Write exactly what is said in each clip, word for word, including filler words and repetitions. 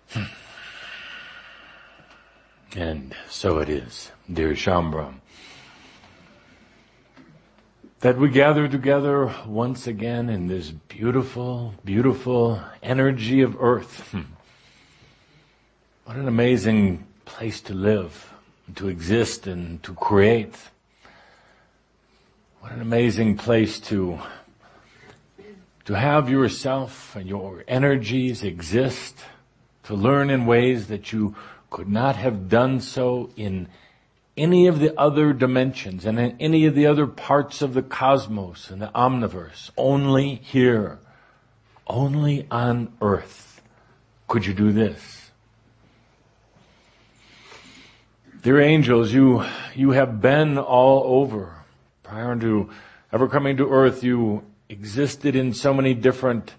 And so it is, dear Shaumbra, that we gather together once again in this beautiful, beautiful energy of earth. What an amazing place to live, to exist, and to create. What an amazing place to, to have yourself and your energies exist, to learn in ways that you could not have done so in any of the other dimensions and in any of the other parts of the cosmos and the omniverse. Only here, only on earth could you do this. Dear angels, you, you have been all over. Prior to ever coming to earth, you existed in so many different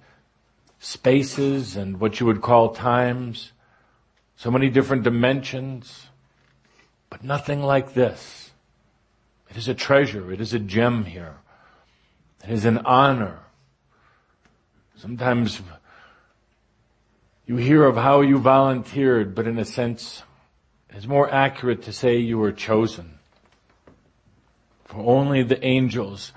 spaces and what you would call times, so many different dimensions, but nothing like this. It is a treasure. It is a gem here. It is an honor. Sometimes you hear of how you volunteered, but in a sense, it's more accurate to say you were chosen. For only the angels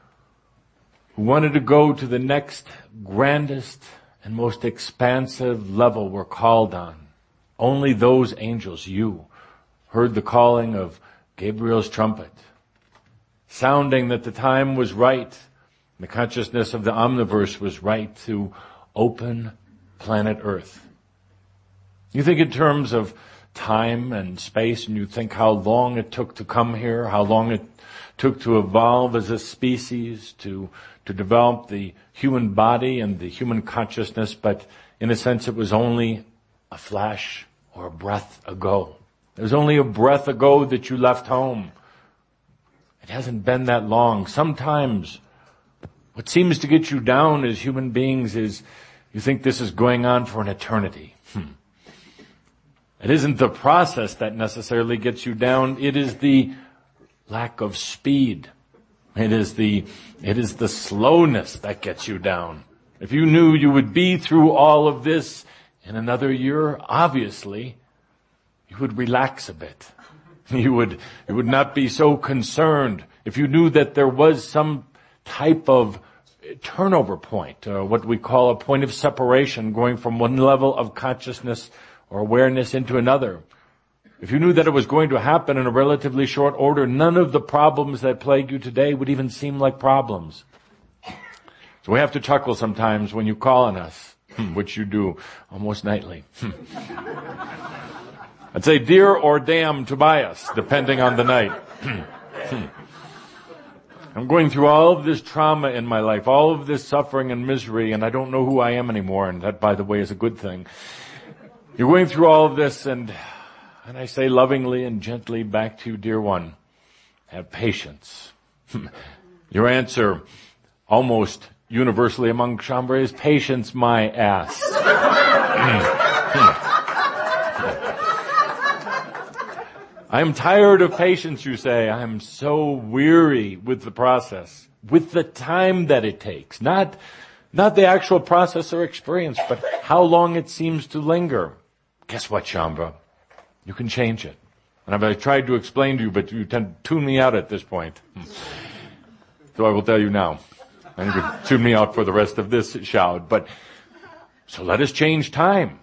who wanted to go to the next grandest and most expansive level were called on. Only those angels, you, heard the calling of Gabriel's trumpet, sounding that the time was right, the consciousness of the omniverse was right to open planet Earth. You think in terms of time and space, and you think how long it took to come here, how long it took to evolve as a species, to, to develop the human body and the human consciousness, but in a sense it was only a flash or a breath ago. It was only a breath ago that you left home. It hasn't been that long. Sometimes what seems to get you down as human beings is you think this is going on for an eternity. Hmm. It isn't the process that necessarily gets you down. It is the lack of speed. It is the, it is the slowness that gets you down. If you knew you would be through all of this in another year, obviously, you would relax a bit. You would, you would not be so concerned. If you knew that there was some type of turnover point, uh, what we call a point of separation, going from one level of consciousness or awareness into another. If you knew that it was going to happen in a relatively short order, none of the problems that plague you today would even seem like problems. So we have to chuckle sometimes when you call on us, which you do almost nightly. I'd say dear or damn Tobias, depending on the night. I'm going through all of this trauma in my life, all of this suffering and misery, and I don't know who I am anymore, and that, by the way, is a good thing. You're going through all of this, and and I say lovingly and gently back to you, dear one, have patience. Your answer, almost universally among Shaumbra, is patience my ass. I am tired of patience, you say. I am so weary with the process, with the time that it takes. Not, not the actual process or experience, but how long it seems to linger. Guess what, Shaumbra? You can change it. And I've tried to explain to you, but you tend to tune me out at this point. So I will tell you now. And you can tune me out for the rest of this shout. But, so let us change time.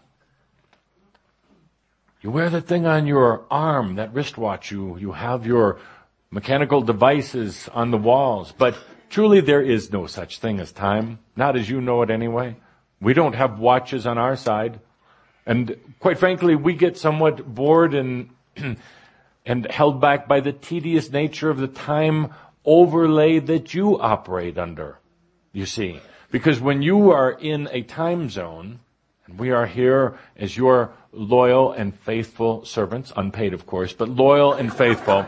You wear the thing on your arm, that wristwatch. You, you have your mechanical devices on the walls. But truly there is no such thing as time. Not as you know it anyway. We don't have watches on our side. And quite frankly, we get somewhat bored and, and held back by the tedious nature of the time overlay that you operate under, you see. Because when you are in a time zone, and we are here as your loyal and faithful servants, unpaid of course, but loyal and faithful,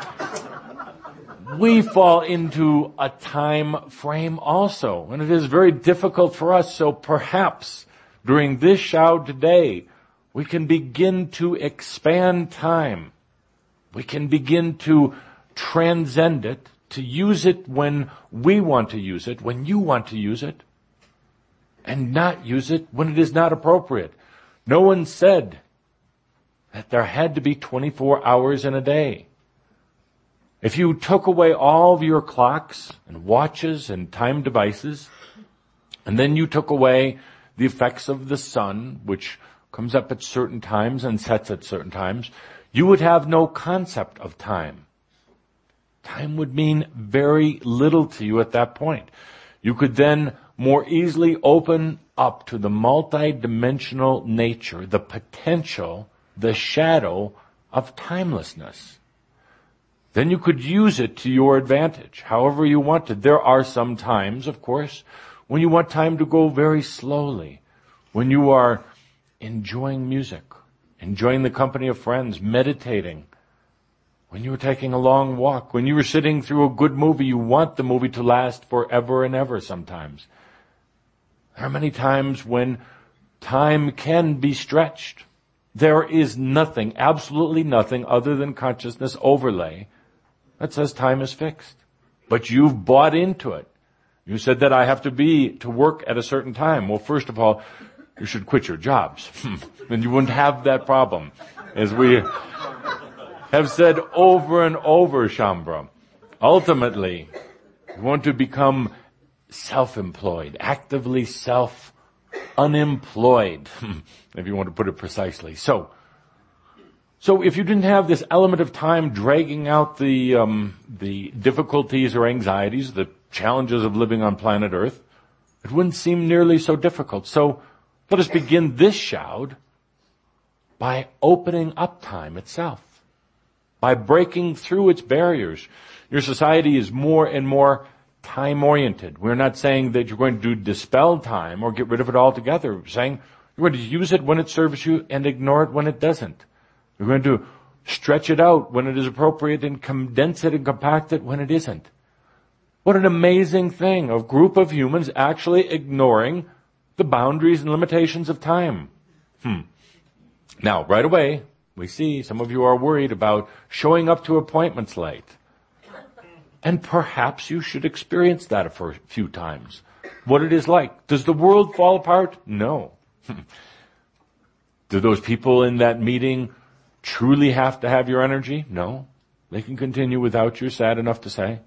we fall into a time frame also. And it is very difficult for us, so perhaps during this shout today, we can begin to expand time. We can begin to transcend it, to use it when we want to use it, when you want to use it, and not use it when it is not appropriate. No one said that there had to be twenty-four hours in a day. If you took away all of your clocks and watches and time devices, and then you took away the effects of the sun, which comes up at certain times and sets at certain times, you would have no concept of time. Time would mean very little to you at that point. You could then more easily open up to the multidimensional nature, the potential, the shadow of timelessness. Then you could use it to your advantage, however you wanted. There are some times, of course, when you want time to go very slowly, when you are enjoying music, enjoying the company of friends, meditating, when you were taking a long walk, when you were sitting through a good movie, you want the movie to last forever and ever sometimes. There are many times when time can be stretched. There is nothing, absolutely nothing other than consciousness overlay that says time is fixed. But you've bought into it. You said that I have to be to work at a certain time. Well, first of all, you should quit your jobs. Then you wouldn't have that problem. As we have said over and over, Shaumbra, ultimately, you want to become self-employed, actively self-unemployed, if you want to put it precisely. So, so if you didn't have this element of time dragging out the um, the difficulties or anxieties, the challenges of living on planet Earth, it wouldn't seem nearly so difficult. So let us begin this shoud by opening up time itself, by breaking through its barriers. Your society is more and more time-oriented. We're not saying that you're going to dispel time or get rid of it altogether. We're saying you're going to use it when it serves you and ignore it when it doesn't. You're going to stretch it out when it is appropriate and condense it and compact it when it isn't. What an amazing thing, a group of humans actually ignoring the boundaries and limitations of time. Hmm. Now, right away, we see some of you are worried about showing up to appointments late. And perhaps you should experience that a few times. What it is like. Does the world fall apart? No. Do those people in that meeting truly have to have your energy? No. They can continue without you, sad enough to say.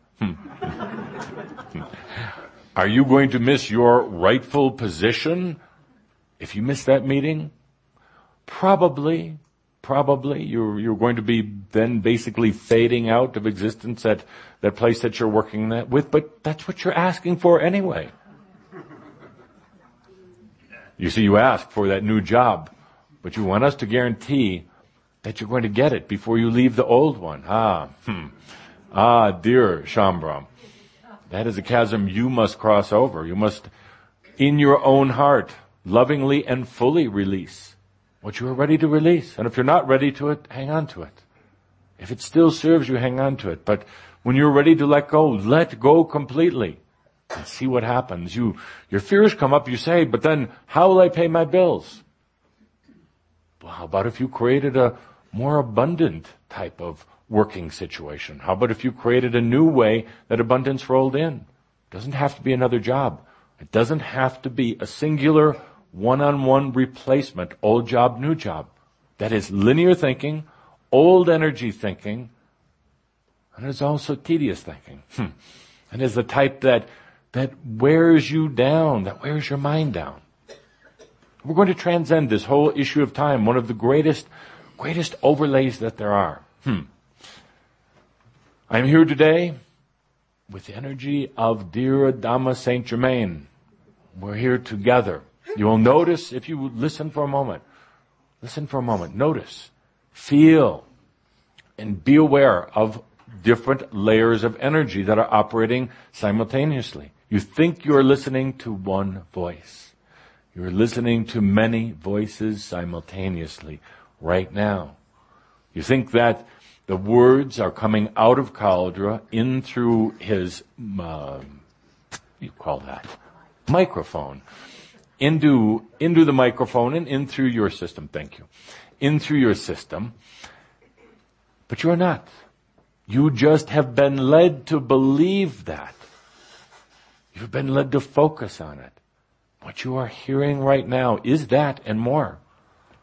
Are you going to miss your rightful position if you miss that meeting? Probably. Probably. You're, you're going to be then basically fading out of existence at that place that you're working that with, but that's what you're asking for anyway. You see, you ask for that new job, but you want us to guarantee that you're going to get it before you leave the old one. Ah, hmm. Ah, dear Shaumbra, that is a chasm you must cross over. You must, in your own heart, lovingly and fully release what you are ready to release. And if you're not ready to it, hang on to it. If it still serves you, hang on to it. But when you're ready to let go, let go completely and see what happens. You, your fears come up, you say, but then how will I pay my bills? Well, how about if you created a more abundant type of working situation? How about if you created a new way that abundance rolled in? It doesn't have to be another job. It doesn't have to be a singular one-on-one replacement, old job, new job. That is linear thinking, old energy thinking, and it's also tedious thinking. Hmm. And is the type that, that wears you down, that wears your mind down. We're going to transcend this whole issue of time, one of the greatest, greatest overlays that there are. Hmm. I'm here today with the energy of dear Adama Saint Germain. We're here together. You will notice, if you listen for a moment, listen for a moment, notice, feel, and be aware of different layers of energy that are operating simultaneously. You think you're listening to one voice. You're listening to many voices simultaneously right now. You think that the words are coming out of Cauldre in through his, uh, you call that, microphone. Into, into the microphone and in through your system. Thank you. In through your system. But you're not. You just have been led to believe that. You've been led to focus on it. What you are hearing right now is that and more.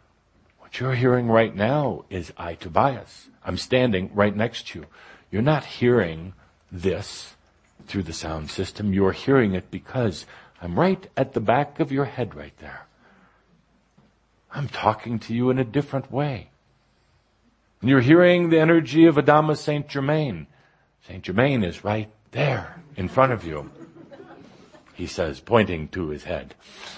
What you're hearing right now is I, Tobias. I'm standing right next to you. You're not hearing this through the sound system. You're hearing it because I'm right at the back of your head right there. I'm talking to you in a different way. And you're hearing the energy of Adama Saint Germain. Saint Germain is right there in front of you, he says, pointing to his head.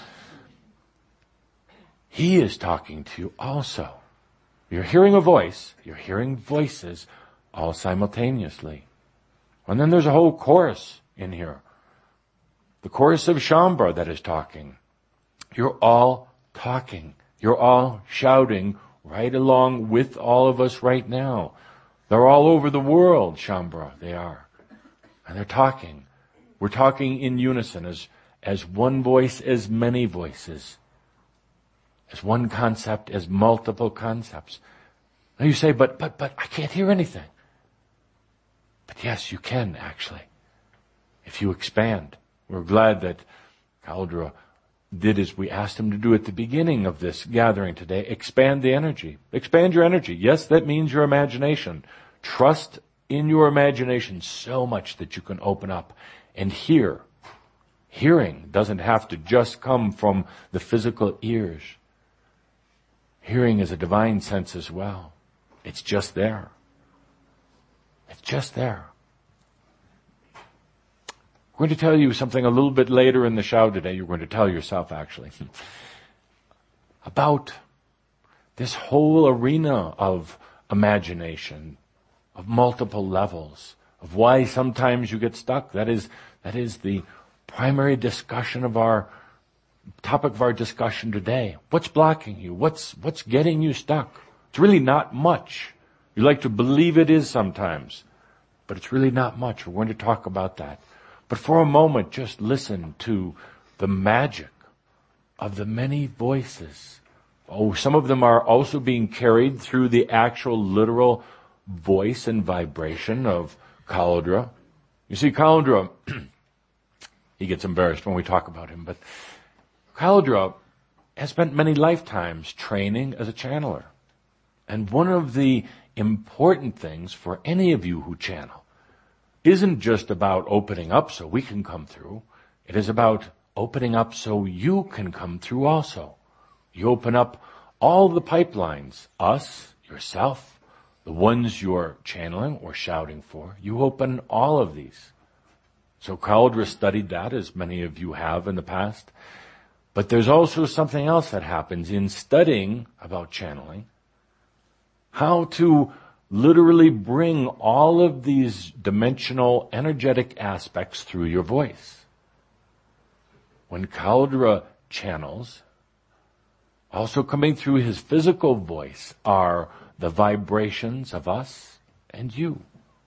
He is talking to you also. You're hearing a voice. You're hearing voices all simultaneously. And then there's a whole chorus in here. The chorus of Shaumbra that is talking. You're all talking. You're all shouting right along with all of us right now. They're all over the world, Shaumbra, they are. And they're talking. We're talking in unison as, as one voice, as many voices. As one concept, as multiple concepts. Now you say, but, but, but I can't hear anything. But yes, you can actually. If you expand. We're glad that Cauldre did as we asked him to do at the beginning of this gathering today. Expand the energy. Expand your energy. Yes, that means your imagination. Trust in your imagination so much that you can open up and hear. Hearing doesn't have to just come from the physical ears. Hearing is a divine sense as well. It's just there. It's just there. We're going to tell you something a little bit later in the show today. You're going to tell yourself, actually, about this whole arena of imagination, of multiple levels, of why sometimes you get stuck. That is, that is the primary discussion of our, topic of our discussion today. What's blocking you? What's, what's getting you stuck? It's really not much. You like to believe it is sometimes, but it's really not much. We're going to talk about that. But for a moment, just listen to the magic of the many voices. Oh, some of them are also being carried through the actual literal voice and vibration of Cauldre. You see, Cauldre, he gets embarrassed when we talk about him, but Cauldre has spent many lifetimes training as a channeler. And one of the important things for any of you who channel isn't just about opening up so we can come through. It is about opening up so you can come through also. You open up all the pipelines, us, yourself, the ones you're channeling or shouting for. You open all of these. So Cauldre studied that, as many of you have in the past. But there's also something else that happens in studying about channeling. How to literally bring all of these dimensional, energetic aspects through your voice. When Cauldre channels, also coming through his physical voice are the vibrations of us and you.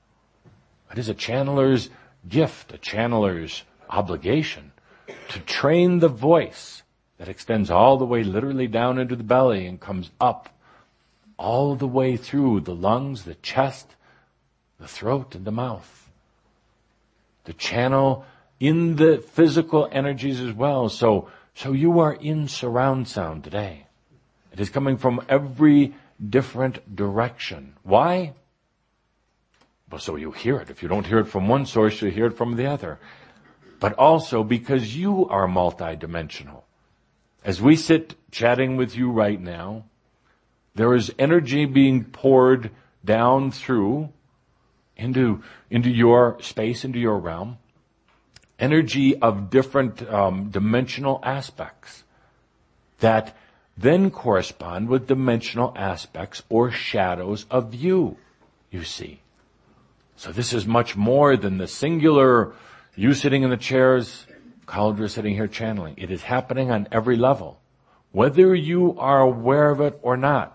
It is a channeler's gift, a channeler's obligation to train the voice that extends all the way literally down into the belly and comes up all the way through the lungs, the chest, the throat, and the mouth. To channel in the physical energies as well. So, so you are in surround sound today. It is coming from every different direction. Why? Well, so you hear it. If you don't hear it from one source, you hear it from the other. But also because you are multidimensional. As we sit chatting with you right now, there is energy being poured down through into, into your space, into your realm. Energy of different um, dimensional aspects that then correspond with dimensional aspects or shadows of you, you see. So this is much more than the singular, you sitting in the chairs, Cauldre sitting here channeling. It is happening on every level. Whether you are aware of it or not,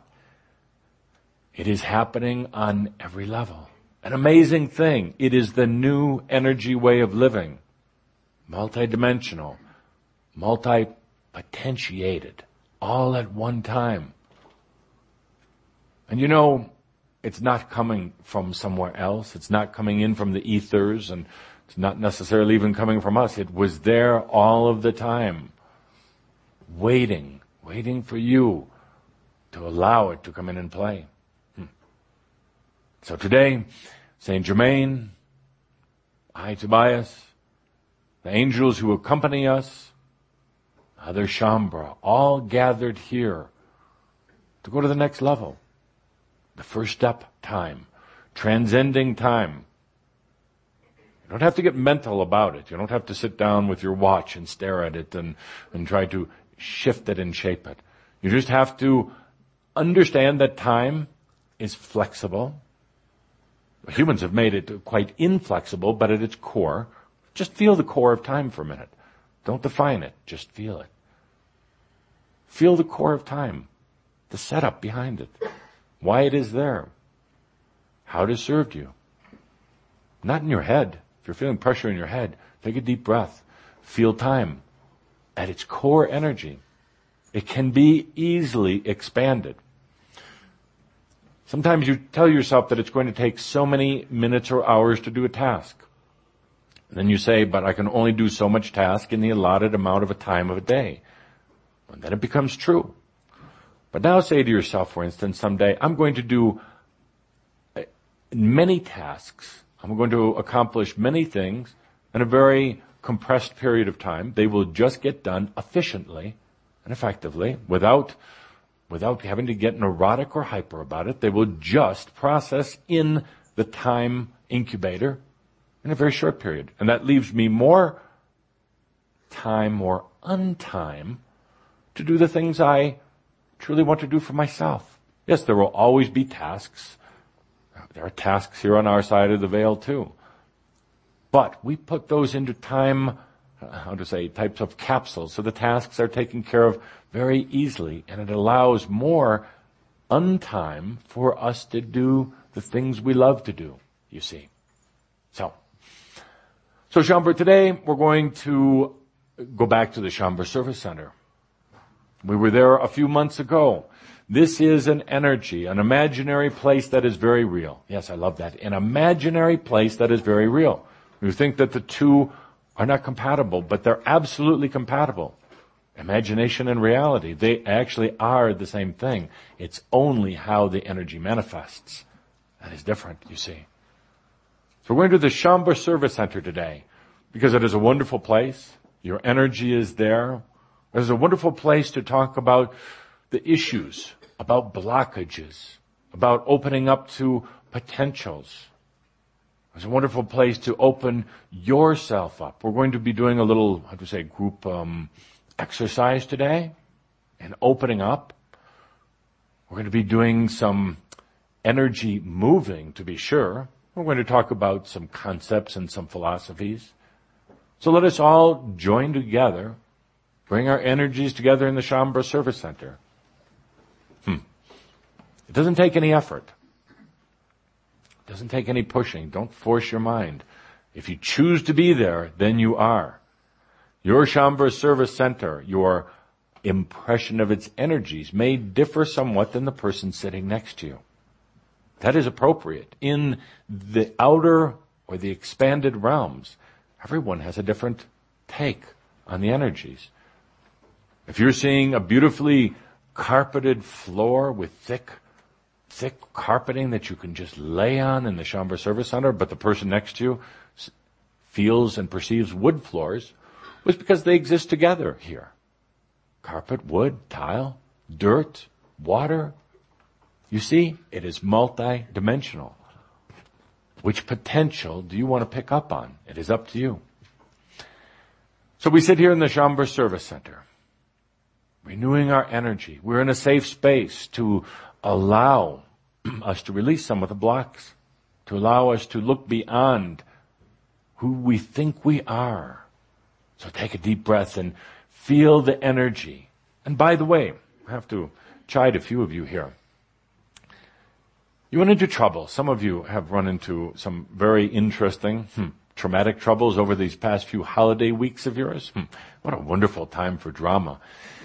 it is happening on every level. An amazing thing. It is the new energy way of living. Multidimensional, multi-potentiated, all at one time. And you know, it's not coming from somewhere else. It's not coming in from the ethers, and it's not necessarily even coming from us. It was there all of the time, waiting, waiting for you to allow it to come in and play. Hmm. So today, Saint Germain, I, Tobias, the angels who accompany us, other Shaumbra, all gathered here to go to the next level. The first step, time. Transcending time. You don't have to get mental about it. You don't have to sit down with your watch and stare at it and, and try to shift it and shape it. You just have to understand that time is flexible. Humans have made it quite inflexible, but at its core, just feel the core of time for a minute. Don't define it, just feel it. Feel the core of time, the setup behind it, why it is there, how it has served you. Not in your head. If you're feeling pressure in your head, take a deep breath. Feel time at its core energy. It can be easily expanded. Sometimes you tell yourself that it's going to take so many minutes or hours to do a task. And then you say, but I can only do so much task in the allotted amount of a time of a day. And then it becomes true. But now say to yourself, for instance, someday, I'm going to do many tasks. I'm going to accomplish many things in a very compressed period of time. They will just get done efficiently and effectively without, without having to get neurotic or hyper about it. They will just process in the time incubator in a very short period. And that leaves me more time, more untime to do the things I truly want to do for myself. Yes, there will always be tasks. There are tasks here on our side of the veil too. But we put those into time, how to say, types of capsules. So the tasks are taken care of very easily, and it allows more untime for us to do the things we love to do, you see. So, so Shaumbra, today we're going to go back to the Shaumbra Service Center. We were there a few months ago. This is an energy, an imaginary place that is very real. Yes, I love that. An imaginary place that is very real. You think that the two are not compatible, but they're absolutely compatible. Imagination and reality, they actually are the same thing. It's only how the energy manifests that is different, you see. So we're going to the Shaumbra Service Center today because it is a wonderful place. Your energy is there. It's a wonderful place to talk about the issues, about blockages, about opening up to potentials. It's a wonderful place to open yourself up. We're going to be doing a little, how to say, group um, exercise today and opening up. We're going to be doing some energy moving, to be sure. We're going to talk about some concepts and some philosophies. So let us all join together, bring our energies together in the Shaumbra Service Center. Hmm. It doesn't take any effort. It doesn't take any pushing. Don't force your mind. If you choose to be there, then you are. Your Shaumbra Service Center, your impression of its energies may differ somewhat than the person sitting next to you. That is appropriate. In the outer or the expanded realms, everyone has a different take on the energies. If you're seeing a beautifully carpeted floor with thick, thick carpeting that you can just lay on in the Shaumbra Service Center, but the person next to you feels and perceives wood floors, was because they exist together here. Carpet, wood, tile, dirt, water. You see, it is multi-dimensional. Which potential do you want to pick up on? It is up to you. So we sit here in the Shaumbra Service Center, renewing our energy. We're in a safe space to allow us to release some of the blocks, to allow us to look beyond who we think we are. So take a deep breath and feel the energy. And by the way, I have to chide a few of you here. You run into trouble. Some of you have run into some very interesting, hmm, traumatic troubles over these past few holiday weeks of yours. Hmm, what a wonderful time for drama.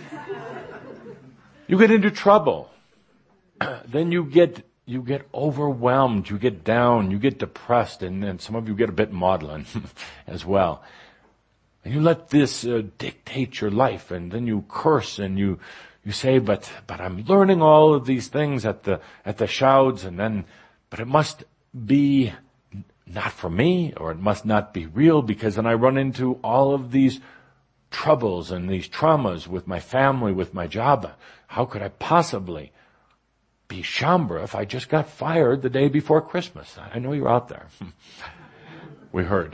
You get into trouble. Then you get you get overwhelmed, you get down, you get depressed, and, and some of you get a bit maudlin as well. And you let this uh, dictate your life, and then you curse, and you You say, but, but I'm learning all of these things at the, at the shouts, and then, but it must be not for me, or it must not be real, because then I run into all of these troubles and these traumas with my family, with my job. How could I possibly be Shaumbra if I just got fired the day before Christmas? I know you're out there. We heard.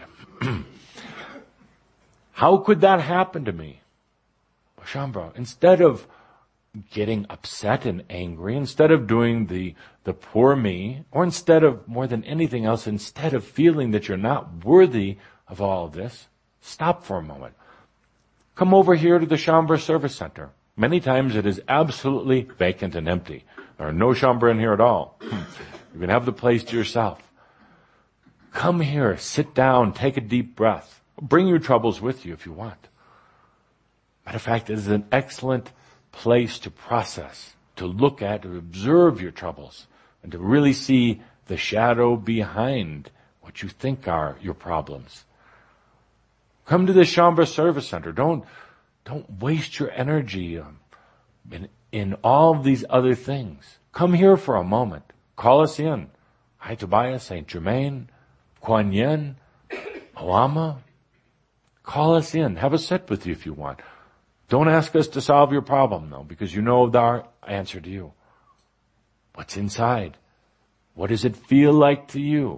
How could that happen to me? Well, Shaumbra, instead of getting upset and angry, instead of doing the, the poor me, or instead of, more than anything else, instead of feeling that you're not worthy of all of this, stop for a moment. Come over here to the Shaumbra Service Center. Many times it is absolutely vacant and empty. There are no Shaumbra in here at all. You can have the place to yourself. Come here, sit down, take a deep breath. Bring your troubles with you if you want. Matter of fact, it is an excellent place to process, to look at, to observe your troubles, and to really see the shadow behind what you think are your problems. Come to the Shaumbra Service Center. Don't, don't waste your energy um, in, in all of these other things. Come here for a moment. Call us in. Hi, Tobias, Saint Germain, Kuan Yin, Oama. Call us in. Have a sit with you if you want. Don't ask us to solve your problem, though, because you know our answer to you. What's inside? What does it feel like to you?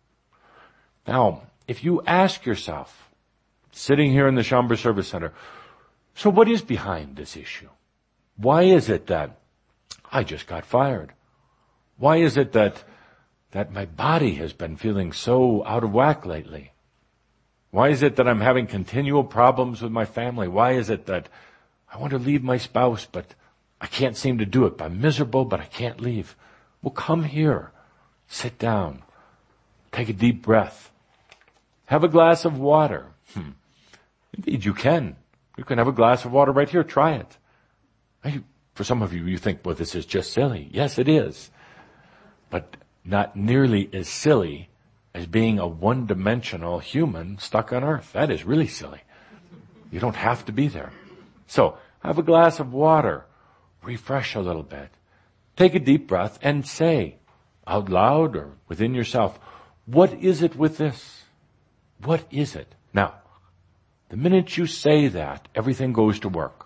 Now, if you ask yourself, sitting here in the Shaumbra Service Center, so what is behind this issue? Why is it that I just got fired? Why is it that that my body has been feeling so out of whack lately? Why is it that I'm having continual problems with my family? Why is it that I want to leave my spouse, but I can't seem to do it? I'm miserable, but I can't leave. Well, come here. Sit down. Take a deep breath. Have a glass of water. Hmm. Indeed, you can. You can have a glass of water right here. Try it. I, for some of you, you think, well, this is just silly. Yes, it is. But not nearly as silly as being a one-dimensional human stuck on Earth. That is really silly. You don't have to be there. So, have a glass of water. Refresh a little bit. Take a deep breath and say, out loud or within yourself, what is it with this? What is it? Now, the minute you say that, everything goes to work.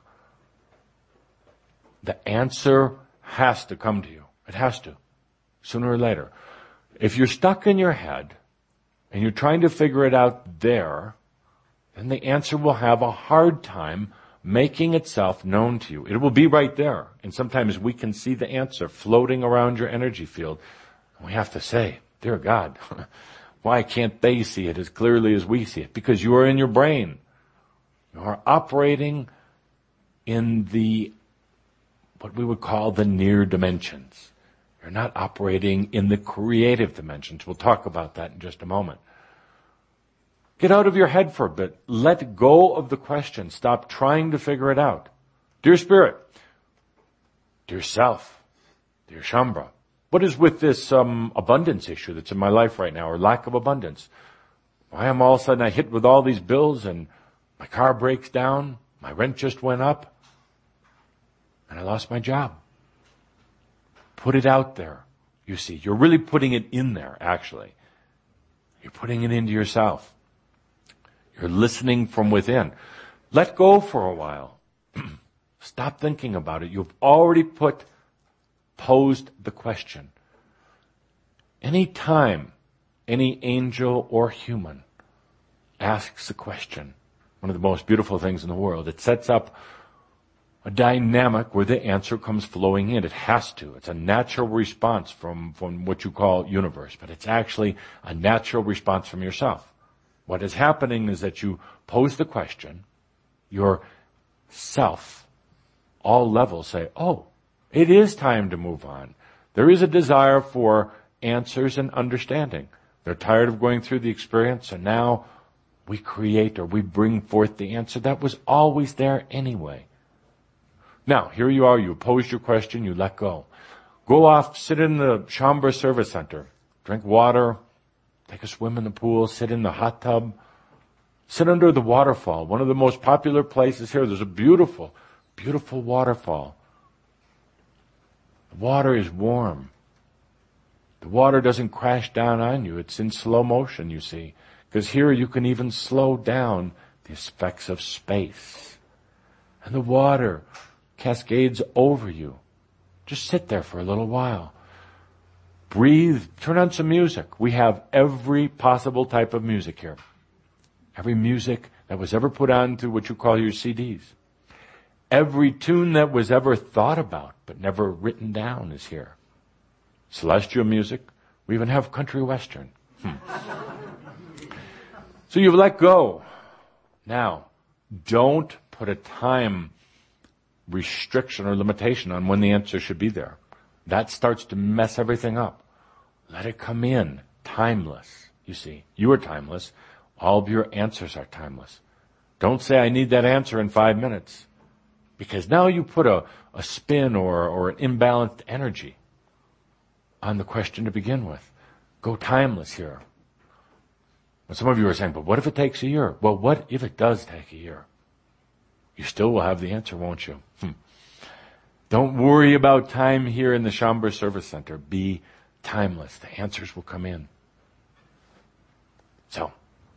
The answer has to come to you. It has to. Sooner or later. If you're stuck in your head and you're trying to figure it out there, then the answer will have a hard time making itself known to you. It will be right there. And sometimes we can see the answer floating around your energy field. We have to say, dear God, why can't they see it as clearly as we see it? Because you are in your brain. You are operating in the, what we would call the near dimensions. You're not operating in the creative dimensions. We'll talk about that in just a moment. Get out of your head for a bit. Let go of the question. Stop trying to figure it out. Dear Spirit, dear Self, dear Shaumbra, what is with this um, abundance issue that's in my life right now, or lack of abundance? Why am all of a sudden I hit with all these bills and my car breaks down, my rent just went up, and I lost my job? Put it out there. You see, you're really putting it in there, actually. You're putting it into yourself. You're listening from within. Let go for a while. Stop thinking about it. You've already put, posed the question. Any time any angel or human asks a question, one of the most beautiful things in the world, it sets up a dynamic where the answer comes flowing in. It has to. It's a natural response from, from what you call universe, but it's actually a natural response from yourself. What is happening is that you pose the question, your self, all levels say, oh, it is time to move on. There is a desire for answers and understanding. They're tired of going through the experience, and now we create or we bring forth the answer that was always there anyway. Now, here you are, you posed your question, you let go. Go off, sit in the Shaumbra Service Center, drink water, take a swim in the pool, sit in the hot tub, sit under the waterfall. One of the most popular places here, there's a beautiful, beautiful waterfall The water is warm. The water doesn't crash down on you. It's in slow motion, you see. Because here you can even slow down the effects of space. And the water cascades over you. Just sit there for a little while. Breathe. Turn on some music. We have every possible type of music here. Every music that was ever put onto what you call your C Ds. Every tune that was ever thought about but never written down is here. Celestial music. We even have country western. Hmm. So you've let go. Now, don't put a time restriction or limitation on when the answer should be there. That starts to mess everything up. Let it come in. Timeless. You see, you are timeless. All of your answers are timeless. Don't say, I need that answer in five minutes. Because now you put a, a spin or, or an imbalanced energy on the question to begin with. Go timeless here. But some of you are saying, but what if it takes a year? Well, what if it does take a year? You still will have the answer, won't you? Hmm. Don't worry about time here in the Shaumbra Service Center. Be timeless. The answers will come in. So,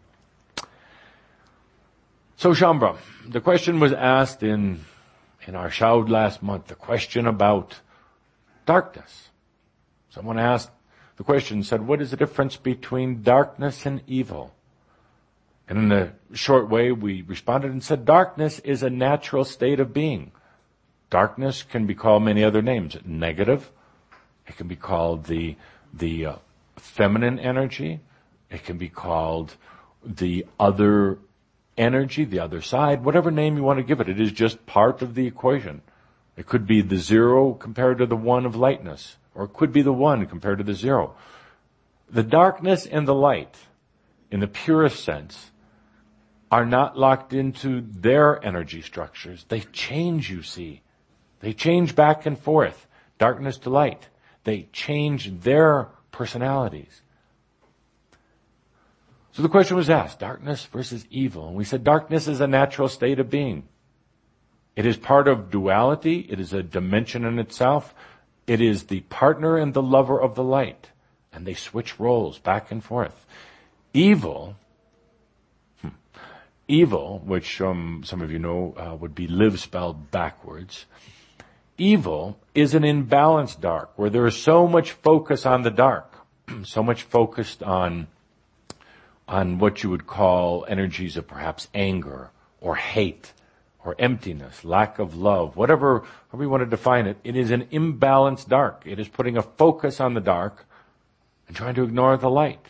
so Shaumbra, the question was asked in, in our Shaud last month, the question about darkness. Someone asked the question, said, what is the difference between darkness and evil? And in a short way, we responded and said, darkness is a natural state of being. Darkness can be called many other names. Negative. It can be called the, the uh, feminine energy. It can be called the other energy, the other side, whatever name you want to give it. It is just part of the equation. It could be the zero compared to the one of lightness, or it could be the one compared to the zero. The darkness and the light, in the purest sense, are not locked into their energy structures. They change, you see. They change back and forth, darkness to light. They change their personalities. So the question was asked, darkness versus evil. And we said darkness is a natural state of being. It is part of duality. It is a dimension in itself. It is the partner and the lover of the light. And they switch roles back and forth. Evil, hmm, evil, which um, some of you know uh, would be live spelled backwards. Evil is an imbalanced dark, where there is so much focus on the dark, so much focused on, on what you would call energies of perhaps anger or hate or emptiness, lack of love, whatever, however you want to define it. It is an imbalanced dark. It is putting a focus on the dark and trying to ignore the light.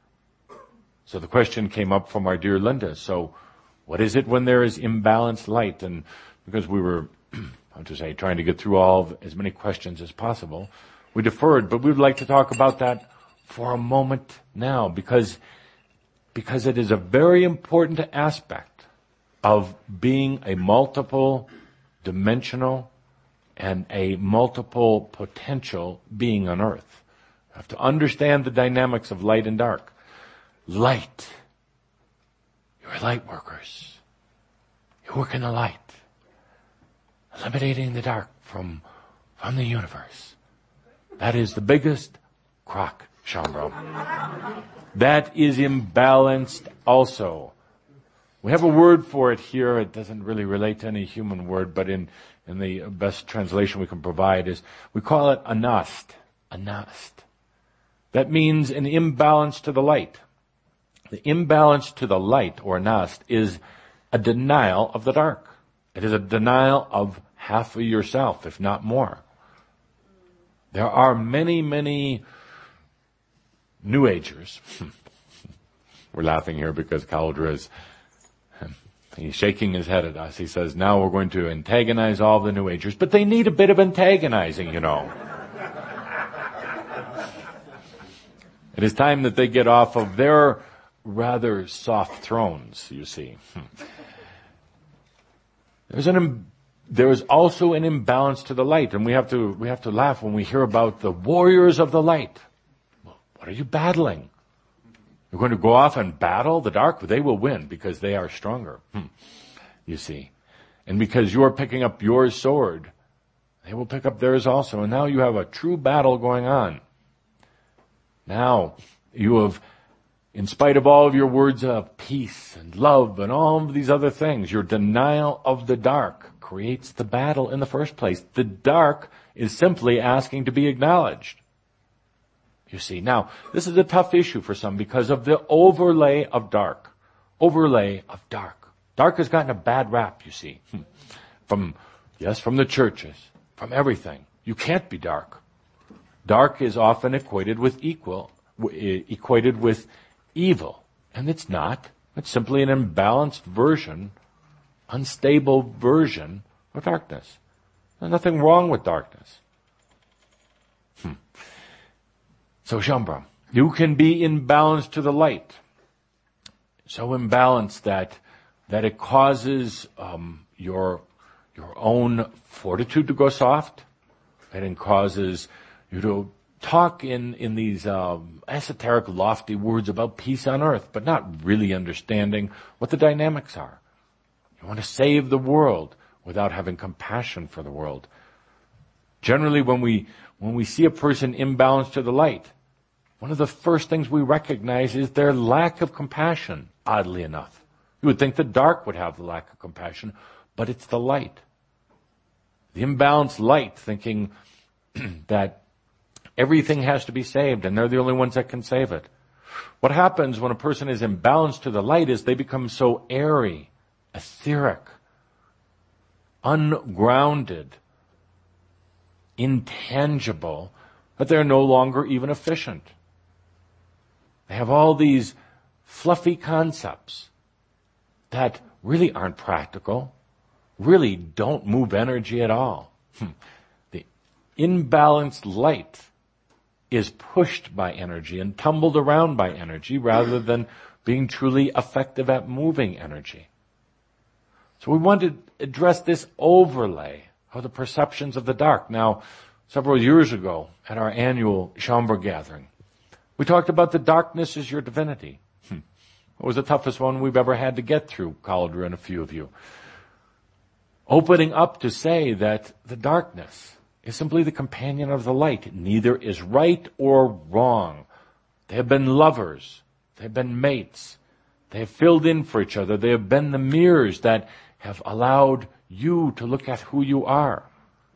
So the question came up from our dear Linda. So what is it when there is imbalanced light? And because we were, how to say, trying to get through all of as many questions as possible, we deferred. But we would like to talk about that for a moment now, because, because it is a very important aspect of being a multiple dimensional and a multiple potential being on earth. You have to understand the dynamics of light and dark. Light. You're light workers. You work in the light. Eliminating the dark from, from the universe. That is the biggest crock, Shaumbra. That is imbalanced also. We have a word for it here. It doesn't really relate to any human word, but in, in the best translation we can provide is, we call it anast. Anast. That means an imbalance to the light. The imbalance to the light, or anast, is a denial of the dark. It is a denial of half of yourself, if not more. There are many, many New Agers. We're laughing here because Cauldre is, he's shaking his head at us. He says, now we're going to antagonize all the New Agers, but they need a bit of antagonizing, you know. It is time that they get off of their rather soft thrones, you see. There's an, there is also an imbalance to the light, and we have to, we have to laugh when we hear about the warriors of the light. Well, what are you battling? You're going to go off and battle the dark? They will win because they are stronger, you see. And because you're picking up your sword They will pick up theirs also. And now you have a true battle going on. Now you have, in spite of all of your words of peace and love and all of these other things, your denial of the dark creates the battle in the first place. The dark is simply asking to be acknowledged. You see, now, this is a tough issue for some because of the overlay of dark. Overlay of dark. Dark has gotten a bad rap, you see. From, yes, from the churches, from everything. You can't be dark. Dark is often equated with equal, equated with evil. And it's not. It's simply an imbalanced version, unstable version of darkness. There's nothing wrong with darkness. Hmm. So, Shaumbra, you can be imbalanced to the light. So imbalanced that that it causes um, your your own fortitude to go soft, and it causes you to talk in in these um, esoteric, lofty words about peace on earth, but not really understanding what the dynamics are. You want to save the world without having compassion for the world. Generally, when we when we see a person imbalanced to the light, one of the first things we recognize is their lack of compassion, oddly enough. You would think the dark would have the lack of compassion, but it's the light. The imbalanced light thinking that everything has to be saved and they're the only ones that can save it. What happens when a person is imbalanced to the light is they become so airy, etheric, ungrounded, intangible, that they're no longer even efficient. They have all these fluffy concepts that really aren't practical, really don't move energy at all. The imbalanced light is pushed by energy and tumbled around by energy rather than being truly effective at moving energy. So we want to address this overlay of the perceptions of the dark. Now, several years ago at our annual Shaumbra gathering, we talked about the darkness is your divinity. Hmm. It was the toughest one we've ever had to get through, Cauldre and a few of you. Opening up to say that the darkness is simply the companion of the light. Neither is right or wrong. They have been lovers. They have been mates. They have filled in for each other. They have been the mirrors that have allowed you to look at who you are.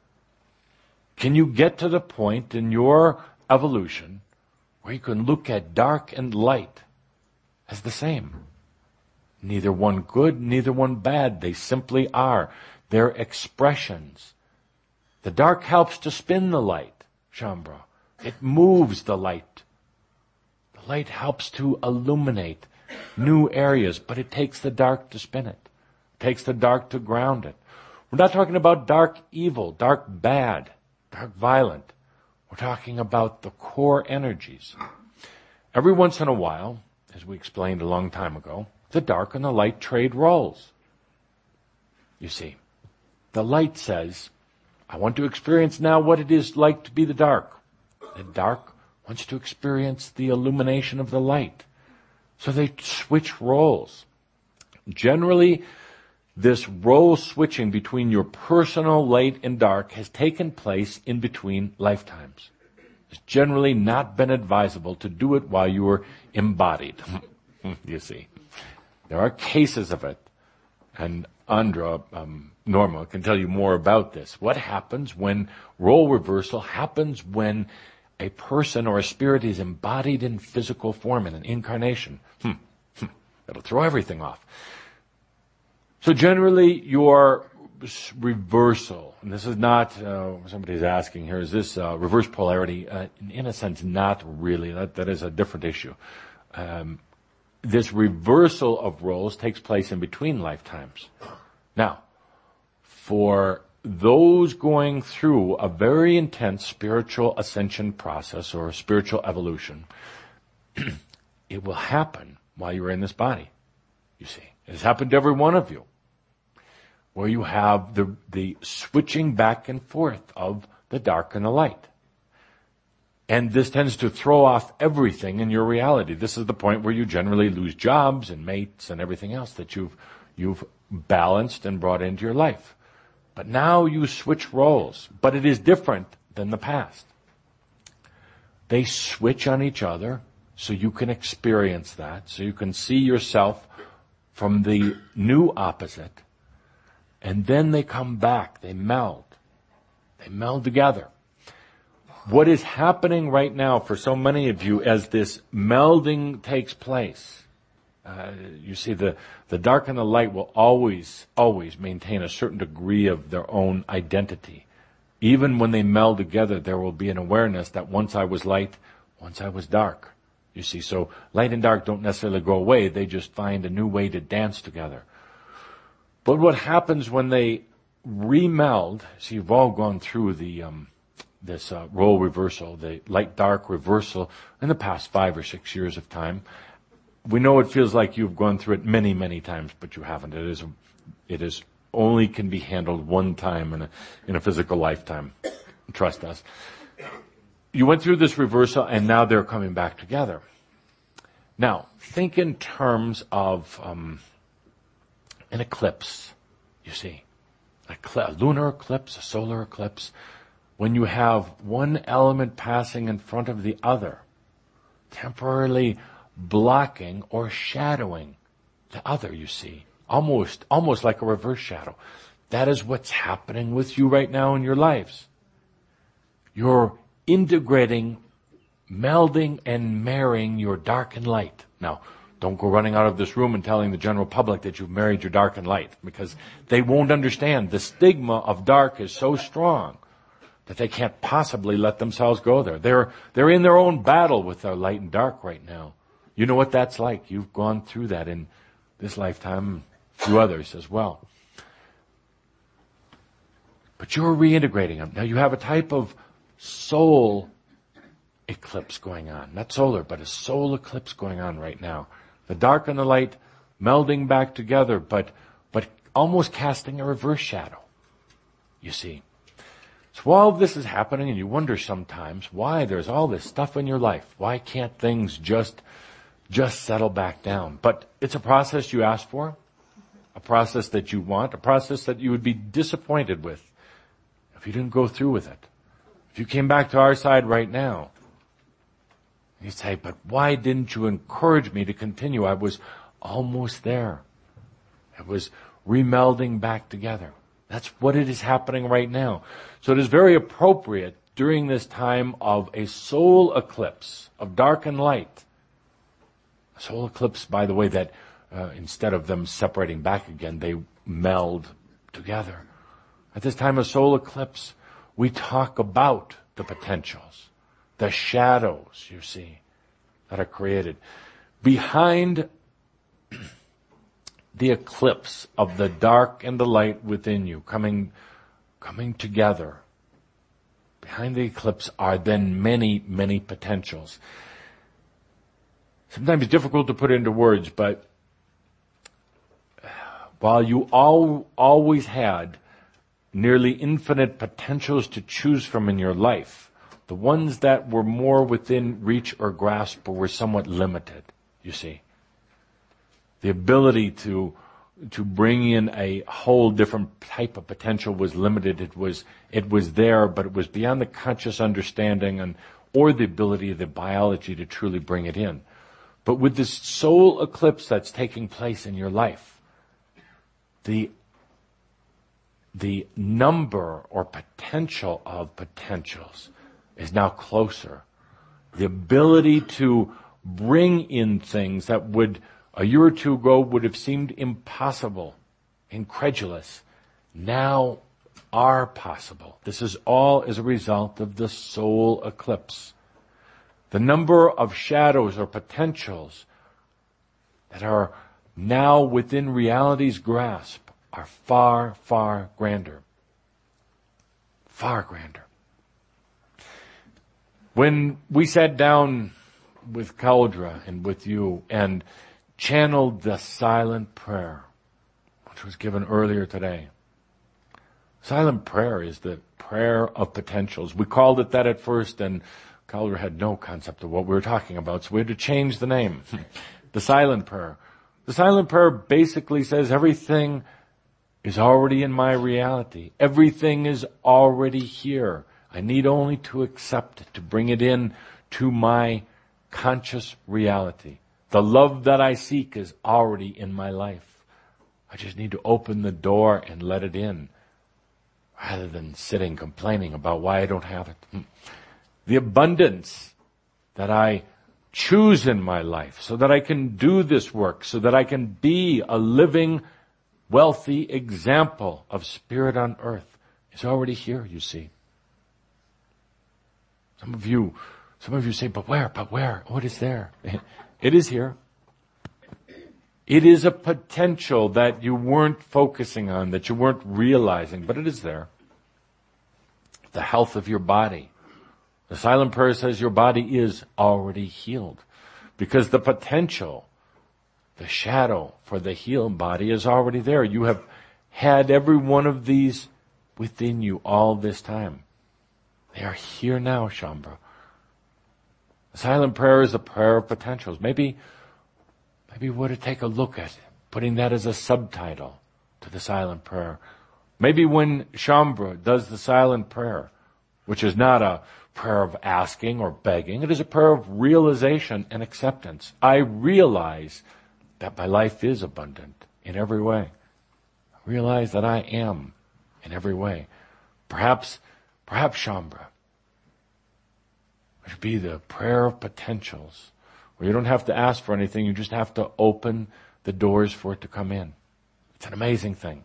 Can you get to the point in your evolution where you can look at dark and light as the same? Neither one good, neither one bad. They simply are. They're expressions. The dark helps to spin the light, Shaumbra. It moves the light. The light helps to illuminate new areas, but it takes the dark to spin it. It takes the dark to ground it. We're not talking about dark evil, dark bad, dark violent. We're talking about the core energies. Every once in a while, as we explained a long time ago, the dark and the light trade roles. You see, the light says, I want to experience now what it is like to be the dark. The dark wants to experience the illumination of the light. So they switch roles. Generally, this role switching between your personal light and dark has taken place in between lifetimes. It's generally not been advisable to do it while you were embodied. You see, there are cases of it, and Andra, um, Norma, can tell you more about this. What happens when role reversal happens when a person or a spirit is embodied in physical form in an incarnation? Hmm. Hmm. That'll throw everything off. So generally, your reversal, and this is not, uh, somebody's asking here, is this uh, reverse polarity? Uh, in, in a sense, not really. That, that is a different issue. Um, this reversal of roles takes place in between lifetimes. Now, for those going through a very intense spiritual ascension process or spiritual evolution, it will happen while you're in this body, you see. It has happened to every one of you, where you have the, the switching back and forth of the dark and the light. And this tends to throw off everything in your reality. This is the point where you generally lose jobs and mates and everything else that you've, you've balanced and brought into your life. But now you switch roles. But it is different than the past. They switch on each other so you can experience that, so you can see yourself from the new opposite. And then they come back, they meld. They meld together. What is happening right now for so many of you as this melding takes place, uh, you see the, the dark and the light will always, always maintain a certain degree of their own identity. Even when they meld together, there will be an awareness that once I was light, once I was dark. You see, so light and dark don't necessarily go away, they just find a new way to dance together. But what happens when they remeld, see, you've all gone through the, um, this uh, role reversal, the light-dark reversal in the past five or six years of time. We know it feels like you've gone through it many, many times, but you haven't. It is, it is only can be handled one time in a, in a physical lifetime. Trust us. You went through this reversal, and now they're coming back together. Now, think in terms of um, an eclipse, you see. A, cl- a lunar eclipse, a solar eclipse. When you have one element passing in front of the other, temporarily blocking or shadowing the other, you see. Almost, almost like a reverse shadow. That is what's happening with you right now in your lives. You're integrating, melding, and marrying your dark and light. Now, don't go running out of this room and telling the general public that you've married your dark and light, because they won't understand. The stigma of dark is so strong that they can't possibly let themselves go there. They're, they're in their own battle with their light and dark right now. You know what that's like. You've gone through that in this lifetime, a few others as well. But you're reintegrating them. Now you have a type of soul eclipse going on. Not solar, but a soul eclipse going on right now. The dark and the light melding back together, but, but almost casting a reverse shadow. You see. So while this is happening, and you wonder sometimes why there's all this stuff in your life, why can't things just, just settle back down? But it's a process you asked for, a process that you want, a process that you would be disappointed with if you didn't go through with it. If you came back to our side right now, you say, but why didn't you encourage me to continue? I was almost there. It was remelding back together. That's what it is happening right now. So it is very appropriate during this time of a soul eclipse of dark and light. A soul eclipse, by the way, that uh, instead of them separating back again, they meld together. At this time of soul eclipse, we talk about the potentials, the shadows, you see, that are created. Behind the eclipse of the dark and the light within you coming, coming together. Behind the eclipse are then many, many potentials. Sometimes difficult to put into words, but while you all, always had nearly infinite potentials to choose from in your life, the ones that were more within reach or grasp were somewhat limited, you see. The ability to to bring in a whole different type of potential was limited. It was it was there, but it was beyond the conscious understanding and or the ability of the biology to truly bring it in. But with this soul eclipse that's taking place in your life, the the number or potential of potentials is now closer. The ability to bring in things that would a year or two ago would have seemed impossible, incredulous, now are possible. This is all as a result of the soul eclipse. The number of shadows or potentials that are now within reality's grasp are far, far grander. Far grander. When we sat down with Cauldre and with you and channeled the silent prayer, which was given earlier today. Silent prayer is the prayer of potentials. We called it that at first, and Cauldre had no concept of what we were talking about, so we had to change the name. The silent prayer. The silent prayer basically says everything is already in my reality. Everything is already here. I need only to accept it, to bring it in to my conscious reality. The love that I seek is already in my life. I just need to open the door and let it in, rather than sitting complaining about why I don't have it. The abundance that I choose in my life so that I can do this work, so that I can be a living, wealthy example of spirit on earth is already here, you see. Some of you, some of you say, but where, but where? What is there? It is here. It is a potential that you weren't focusing on, that you weren't realizing, but it is there. The health of your body. The silent prayer says your body is already healed, because the potential, the shadow for the healed body is already there. You have had every one of these within you all this time. They are here now, Shaumbra. The silent prayer is the prayer of potentials. Maybe, maybe we would take a look at putting that as a subtitle to the silent prayer. Maybe when Shaumbra does the silent prayer, which is not a prayer of asking or begging, it is a prayer of realization and acceptance. I realize that my life is abundant in every way. I realize that I am in every way. Perhaps, perhaps Shaumbra should be the prayer of potentials, where you don't have to ask for anything, you just have to open the doors for it to come in. It's an amazing thing.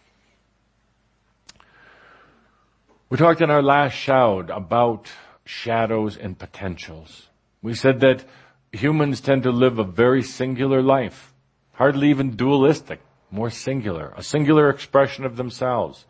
We talked in our last shout about shadows and potentials. We said that humans tend to live a very singular life, hardly even dualistic, more singular, a singular expression of themselves,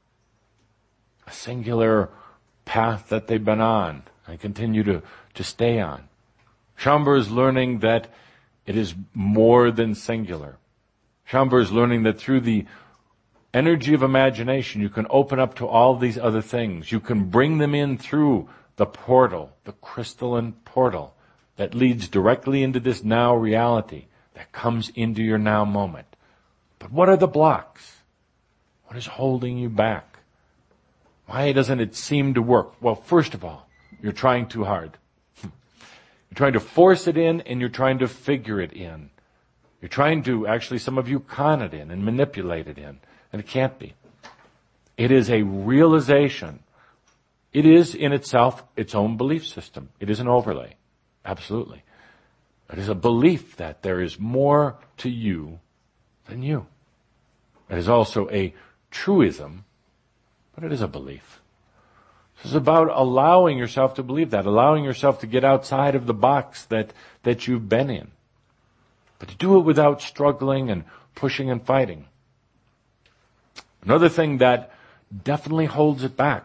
a singular path that they've been on and continue to, to stay on. Shaumbra is learning that it is more than singular. Shaumbra is learning that through the energy of imagination, you can open up to all these other things. You can bring them in through the portal, the crystalline portal that leads directly into this now reality that comes into your now moment. But what are the blocks? What is holding you back? Why doesn't it seem to work? Well, first of all, you're trying too hard. You're trying to force it in, and you're trying to figure it in. You're trying to, actually, some of you con it in and manipulate it in. And it can't be. It is a realization. It is in itself its own belief system. It is an overlay. Absolutely. It is a belief that there is more to you than you. It is also a truism, but it is a belief. This is about allowing yourself to believe that, allowing yourself to get outside of the box that, that you've been in. But to do it without struggling and pushing and fighting. Another thing that definitely holds it back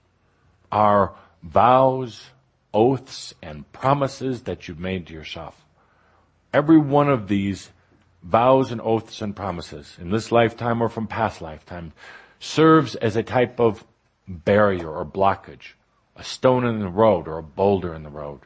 are vows, oaths, and promises that you've made to yourself. Every one of these vows and oaths and promises, in this lifetime or from past lifetime, serves as a type of barrier or blockage, a stone in the road or a boulder in the road,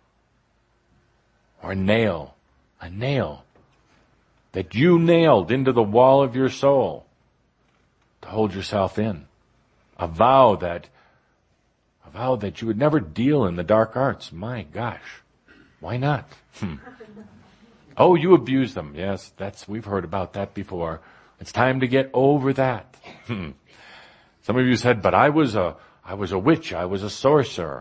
or a nail, a nail that you nailed into the wall of your soul to hold yourself in. A vow that, a vow that you would never deal in the dark arts. My gosh. Why not? Hmm. Oh, you abuse them. Yes, that's, we've heard about that before. It's time to get over that. Hmm. Some of you said, but I was a, I was a witch. I was a sorcerer.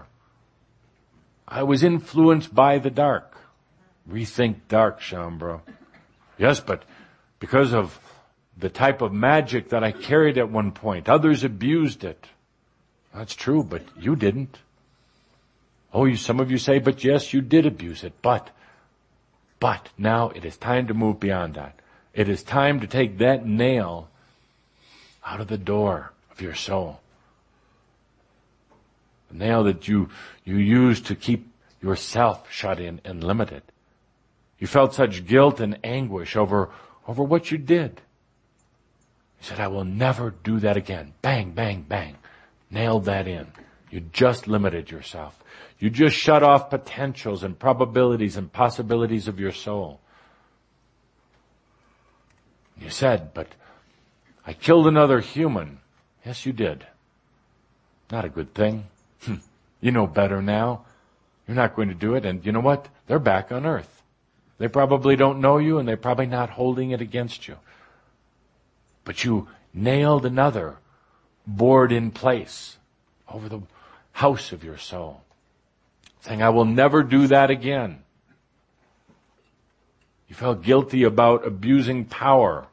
I was influenced by the dark. Rethink dark, Shaumbra. Yes, but because of the type of magic that I carried at one point, others abused it. That's true, but you didn't. Oh, you, some of you say, but yes, you did abuse it, but, but now it is time to move beyond that. It is time to take that nail out of the door of your soul. The nail that you, you used to keep yourself shut in and limited. You felt such guilt and anguish over, over what you did. You said, I will never do that again. Bang, bang, bang. Nailed that in. You just limited yourself. You just shut off potentials and probabilities and possibilities of your soul. You said, but I killed another human. Yes, you did. Not a good thing. You know better now. You're not going to do it. And you know what? They're back on earth. They probably don't know you, and they're probably not holding it against you. But you nailed another board in place over the house of your soul, saying, I will never do that again. You felt guilty about abusing power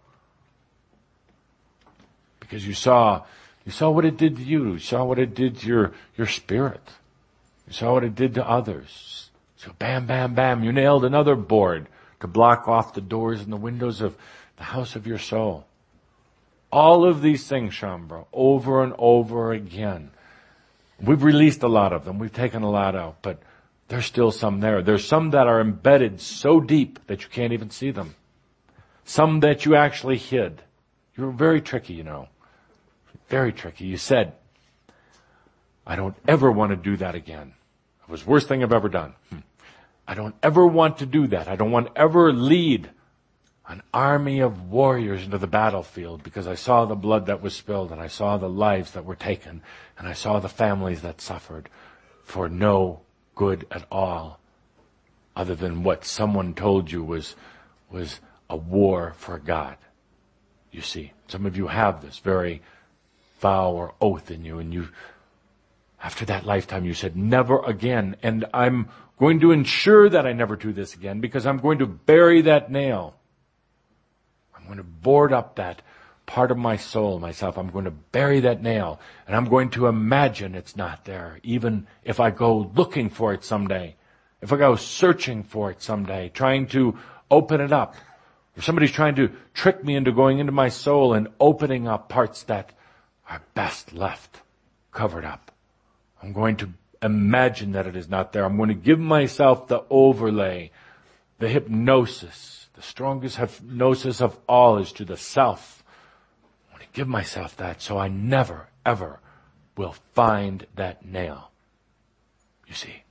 because you saw you saw what it did to you. You saw what it did to your, your spirit. You saw what it did to others. So bam, bam, bam, you nailed another board to block off the doors and the windows of the house of your soul. All of these things, Shaumbra, over and over again. We've released a lot of them. We've taken a lot out, but there's still some there. There's some that are embedded so deep that you can't even see them. Some that you actually hid. You were very tricky, you know. Very tricky. You said, I don't ever want to do that again. It was the worst thing I've ever done. I don't ever want to do that. I don't want to ever lead an army of warriors into the battlefield because I saw the blood that was spilled and I saw the lives that were taken and I saw the families that suffered for no good at all other than what someone told you was, was a war for God. You see, some of you have this very vow or oath in you, and you, after that lifetime, you said, never again. And I'm going to ensure that I never do this again because I'm going to bury that nail. I'm going to board up that part of my soul, myself. I'm going to bury that nail, and I'm going to imagine it's not there, even if I go looking for it someday, if I go searching for it someday, trying to open it up. If somebody's trying to trick me into going into my soul and opening up parts that are best left covered up, I'm going to imagine that it is not there. I'm going to give myself the overlay, the hypnosis. The strongest hypnosis of all is to the self. I want to give myself that so I never, ever will find that nail. You see.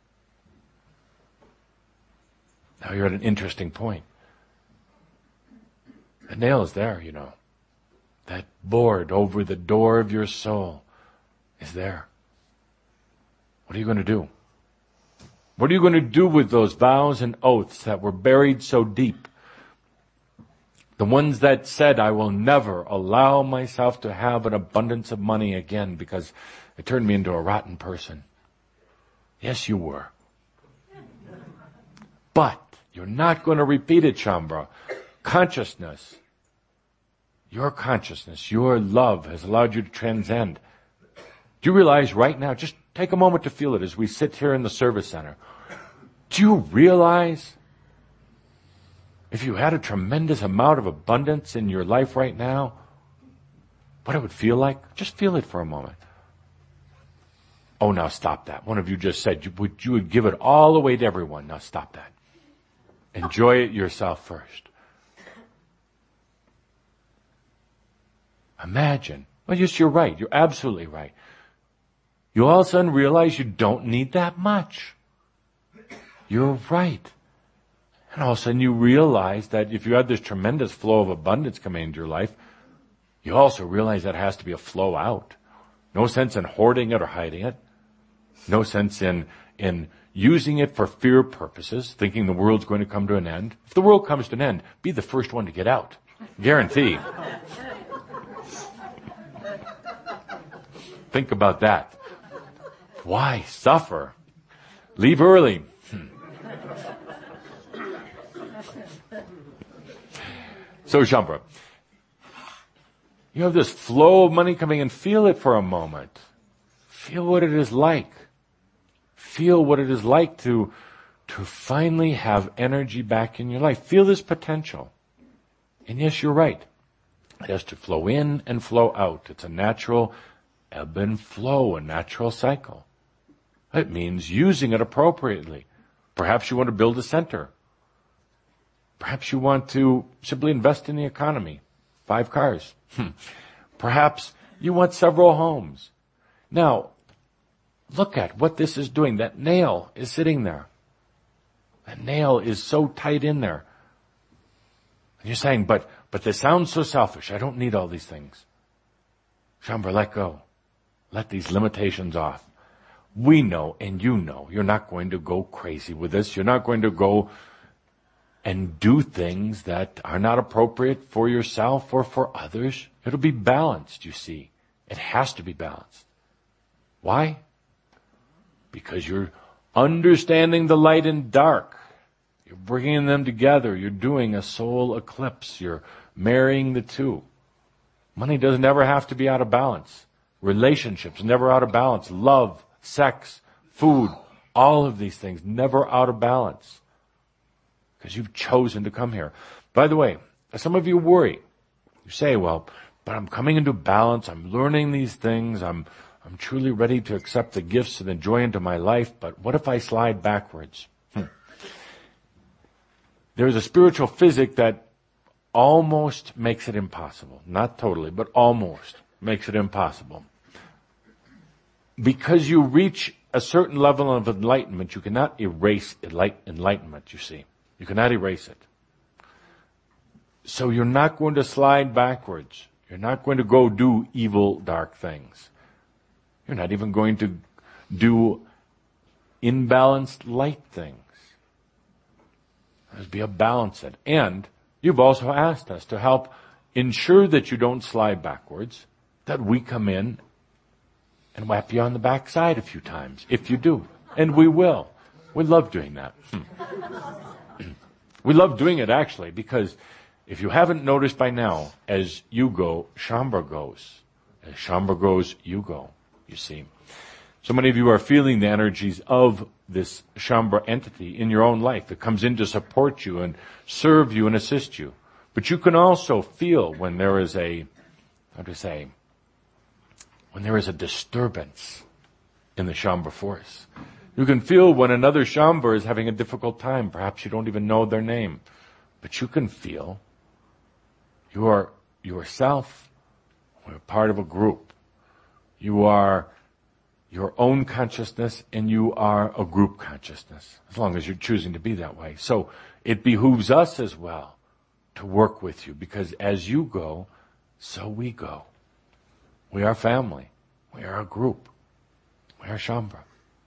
Now you're at an interesting point. The nail is there, you know. That board over the door of your soul is there. What are you going to do? What are you going to do with those vows and oaths that were buried so deep? The ones that said, I will never allow myself to have an abundance of money again because it turned me into a rotten person. Yes, you were. But you're not going to repeat it, Shaumbra. Consciousness, your consciousness, your love has allowed you to transcend. Do you realize right now, just take a moment to feel it as we sit here in the service center. Do you realize if you had a tremendous amount of abundance in your life right now, what it would feel like? Just feel it for a moment. Oh, now stop that. One of you just said you would, you would give it all away to everyone. Now stop that. Enjoy it yourself first. Imagine. Well, yes, you're right. You're absolutely right. You all of a sudden realize you don't need that much. You're right. And all of a sudden you realize that if you have this tremendous flow of abundance coming into your life, you also realize that has to be a flow out. No sense in hoarding it or hiding it. No sense in, in using it for fear purposes, thinking the world's going to come to an end. If the world comes to an end, be the first one to get out. Guarantee. Think about that. Why suffer? Leave early. So, Shaumbra, you have this flow of money coming in. Feel it for a moment. Feel what it is like. Feel what it is like to, to finally have energy back in your life. Feel this potential. And yes, you're right. It has to flow in and flow out. It's a natural ebb and flow, a natural cycle. It means using it appropriately. Perhaps you want to build a center. Perhaps you want to simply invest in the economy. Five cars. Perhaps you want several homes. Now, look at what this is doing. That nail is sitting there. That nail is so tight in there. And you're saying, but, But they sound so selfish. I don't need all these things. Shaumbra, let go. Let these limitations off. We know, and you know, you're not going to go crazy with this. You're not going to go and do things that are not appropriate for yourself or for others. It'll be balanced, you see. It has to be balanced. Why? Because you're understanding the light and dark. You're bringing them together. You're doing a soul eclipse. You're marrying the two. Money doesn't ever have to be out of balance. Relationships never out of balance. Love, sex, food, all of these things never out of balance. Because you've chosen to come here. By the way, some of you worry. You say, well, but I'm coming into balance. I'm learning these things. I'm I'm truly ready to accept the gifts and the joy into my life. But what if I slide backwards? Hmm. There's a spiritual physics that almost makes it impossible. Not totally, but almost makes it impossible. Because you reach a certain level of enlightenment, you cannot erase enlightenment, you see. You cannot erase it. So you're not going to slide backwards. You're not going to go do evil, dark things. You're not even going to do imbalanced light things. There's be a balance in. And you've also asked us to help ensure that you don't slide backwards, that we come in and whap you on the backside a few times, if you do. And we will. We love doing that. We love doing it, actually, because if you haven't noticed by now, as you go, Shaumbra goes. As Shaumbra goes, you go, you see. So many of you are feeling the energies of this Shaumbra entity in your own life. It comes in to support you and serve you and assist you. But you can also feel when there is a, how to say, when there is a disturbance in the Shaumbra force. You can feel when another Shaumbra is having a difficult time. Perhaps you don't even know their name. But you can feel you are yourself, you're part of a group. You are your own consciousness and you are a group consciousness, as long as you're choosing to be that way. So it behooves us as well to work with you, because as you go, so we go. We are family. We are a group. We are Shaumbra.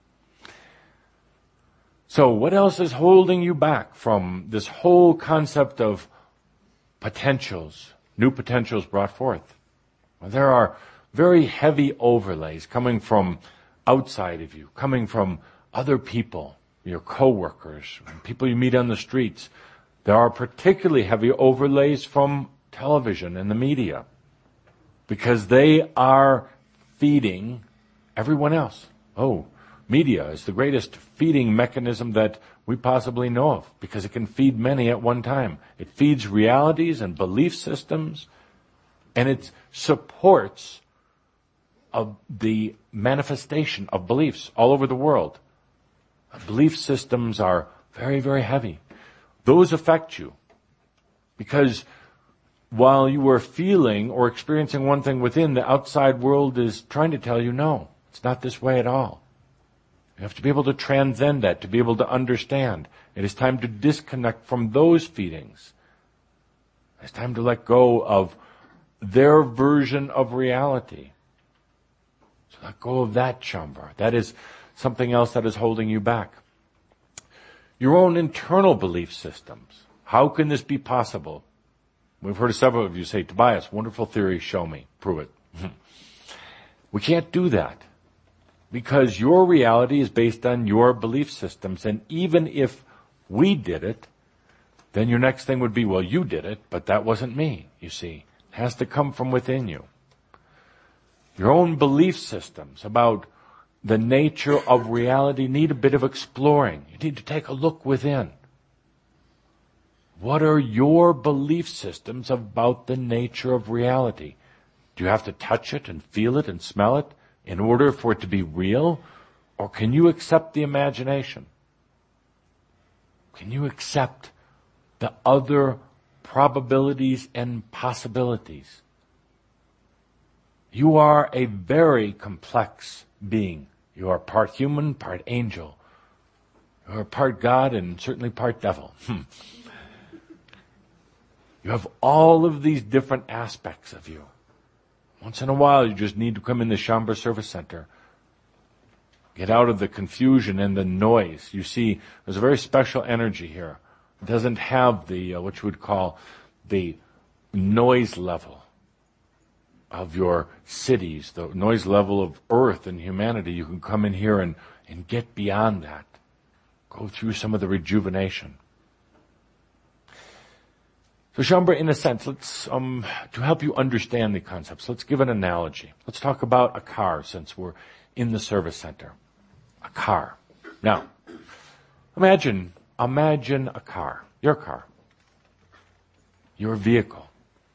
So what else is holding you back from this whole concept of potentials, new potentials brought forth? Well, there are very heavy overlays coming from outside of you, coming from other people, your co-workers, people you meet on the streets. There are particularly heavy overlays from television and the media, because they are feeding everyone else. Oh, media is the greatest feeding mechanism that we possibly know of, because it can feed many at one time. It feeds realities and belief systems, and it supports of the manifestation of beliefs all over the world. Belief systems are very, very heavy. Those affect you, because while you are feeling or experiencing one thing within, the outside world is trying to tell you, no, it's not this way at all. You have to be able to transcend that, to be able to understand. It is time to disconnect from those feedings. It's time to let go of their version of reality. So let go of that, Shaumbra. That is something else that is holding you back. Your own internal belief systems. How can this be possible? We've heard several of you say, Tobias, wonderful theory, show me, prove it. We can't do that, because your reality is based on your belief systems, and even if we did it, then your next thing would be, well, you did it, but that wasn't me, you see. It has to come from within you. Your own belief systems about the nature of reality need a bit of exploring. You need to take a look within. What are your belief systems about the nature of reality? Do you have to touch it and feel it and smell it in order for it to be real? Or can you accept the imagination? Can you accept the other probabilities and possibilities? You are a very complex being. You are part human, part angel. You are part God and certainly part devil. Hmm. You have all of these different aspects of you. Once in a while, you just need to come in the Shaumbra Service Center. Get out of the confusion and the noise. You see, there's a very special energy here. It doesn't have the, uh, what you would call, the noise level of your cities, the noise level of earth and humanity. You can come in here and, and get beyond that. Go through some of the rejuvenation. So Shaumbra, in a sense, let's, um, to help you understand the concepts, let's give an analogy. Let's talk about a car, since we're in the service center. A car. Now, imagine, imagine a car. Your car. Your vehicle.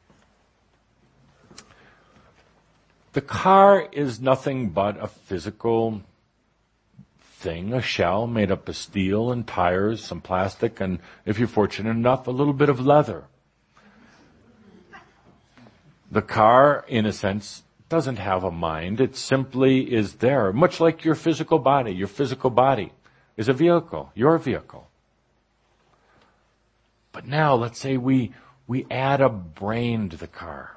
The car is nothing but a physical thing, a shell made up of steel and tires, some plastic, and if you're fortunate enough, a little bit of leather. The car, in a sense, doesn't have a mind. It simply is there, much like your physical body. Your physical body is a vehicle, your vehicle. But now, let's say we, we add a brain to the car.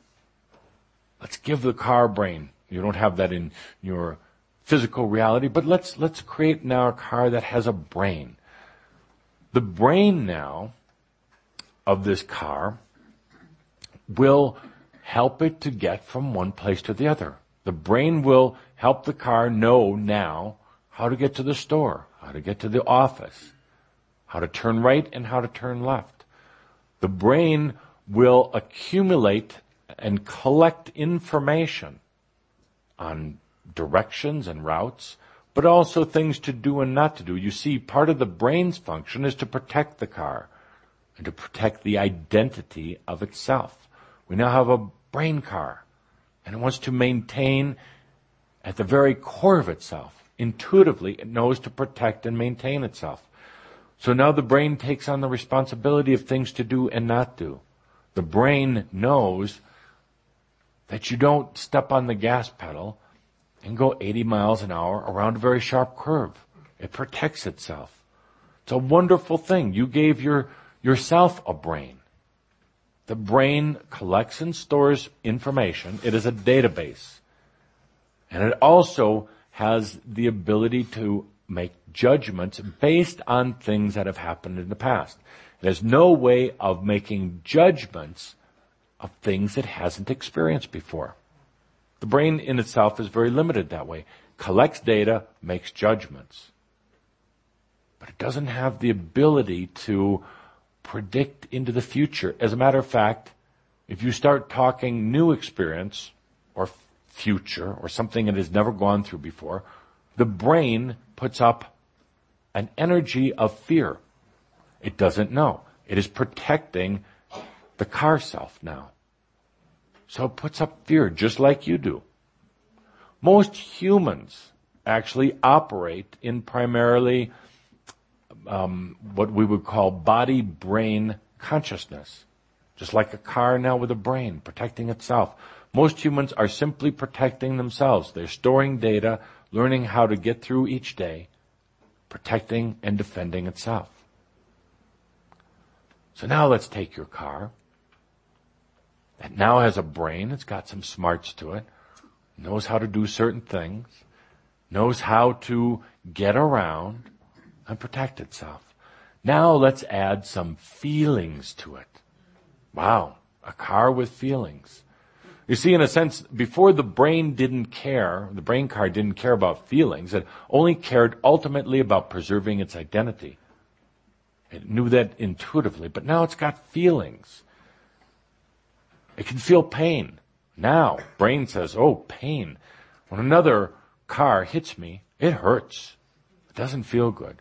Let's give the car brain. You don't have that in your physical reality, but let's, let's create now a car that has a brain. The brain now of this car will help it to get from one place to the other. The brain will help the car know now how to get to the store, how to get to the office, how to turn right and how to turn left. The brain will accumulate and collect information on directions and routes, but also things to do and not to do. You see, part of the brain's function is to protect the car and to protect the identity of itself. We now have a brain car, and it wants to maintain at the very core of itself. Intuitively, it knows to protect and maintain itself. So now the brain takes on the responsibility of things to do and not do. The brain knows that you don't step on the gas pedal and go eighty miles an hour around a very sharp curve. It protects itself. It's a wonderful thing. You gave your yourself a brain. The brain collects and stores information. It is a database. And it also has the ability to make judgments based on things that have happened in the past. It has no way of making judgments of things it hasn't experienced before. The brain in itself is very limited that way. Collects data, makes judgments. But it doesn't have the ability to predict into the future. As a matter of fact, if you start talking new experience or future or something it has never gone through before, the brain puts up an energy of fear. It doesn't know. It is protecting the car self now. So it puts up fear just like you do. Most humans actually operate in primarily Um, what we would call body-brain consciousness. Just like a car now with a brain, protecting itself. Most humans are simply protecting themselves. They're storing data, learning how to get through each day, protecting and defending itself. So now let's take your car. It now has a brain. It's got some smarts to it. Knows how to do certain things. Knows how to get around and protect itself. Now let's add some feelings to it. Wow, a car with feelings. You see, in a sense, before the brain didn't care, the brain car didn't care about feelings. It only cared ultimately about preserving its identity. It knew that intuitively, but now it's got feelings. It can feel pain. Now, brain says, oh, pain. When another car hits me, it hurts. It doesn't feel good.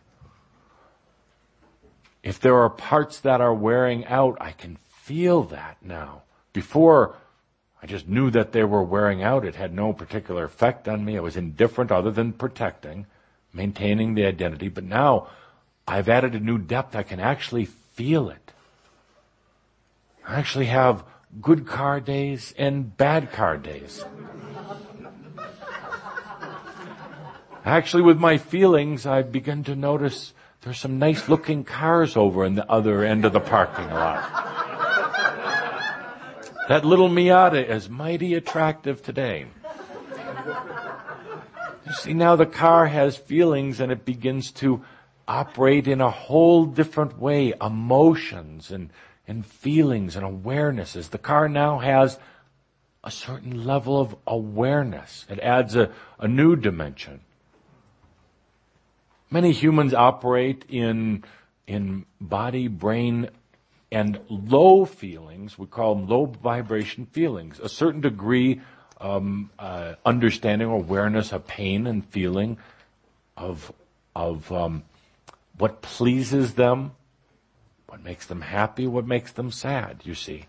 If there are parts that are wearing out, I can feel that now. Before, I just knew that they were wearing out. It had no particular effect on me. I was indifferent other than protecting, maintaining the identity. But now, I've added a new depth. I can actually feel it. I actually have good car days and bad car days. Actually, with my feelings, I've begun to notice there's some nice looking cars over in the other end of the parking lot. That little Miata is mighty attractive today. You see, now the car has feelings and it begins to operate in a whole different way, emotions and, and feelings and awarenesses. The car now has a certain level of awareness. It adds a, a new dimension. Many humans operate in, in body, brain, and low feelings. We call them low vibration feelings. A certain degree um, uh, understanding or awareness of pain and feeling, of of um, what pleases them, what makes them happy, what makes them sad, you see.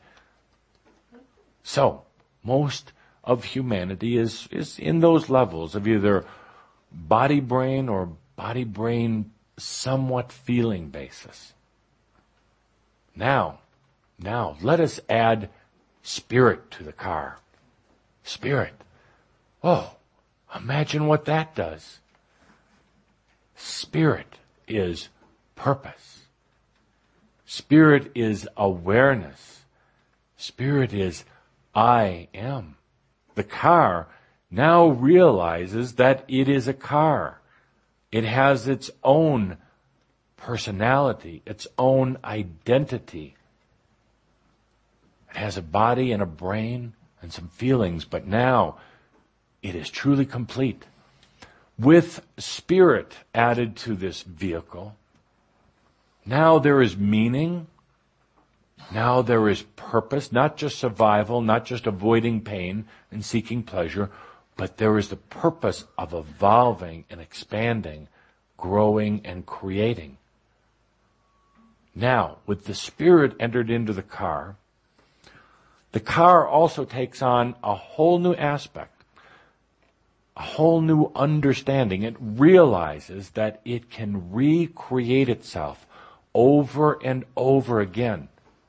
So, most of humanity is, is in those levels of either body-brain or body-brain somewhat feeling basis. Now, now, let us add spirit to the car. Spirit. Oh, imagine what that does. Spirit is purpose. Spirit is awareness. Spirit is I am. The car now realizes that it is a car. It has its own personality, its own identity. It has a body and a brain and some feelings, but now it is truly complete. With spirit added to this vehicle, now there is meaning, now there is purpose, not just survival, not just avoiding pain and seeking pleasure, but there is the purpose of evolving and expanding, growing and creating. Now, with the spirit entered into the car, the car also takes on a whole new aspect, a whole new understanding. It realizes that it can recreate itself over and over again.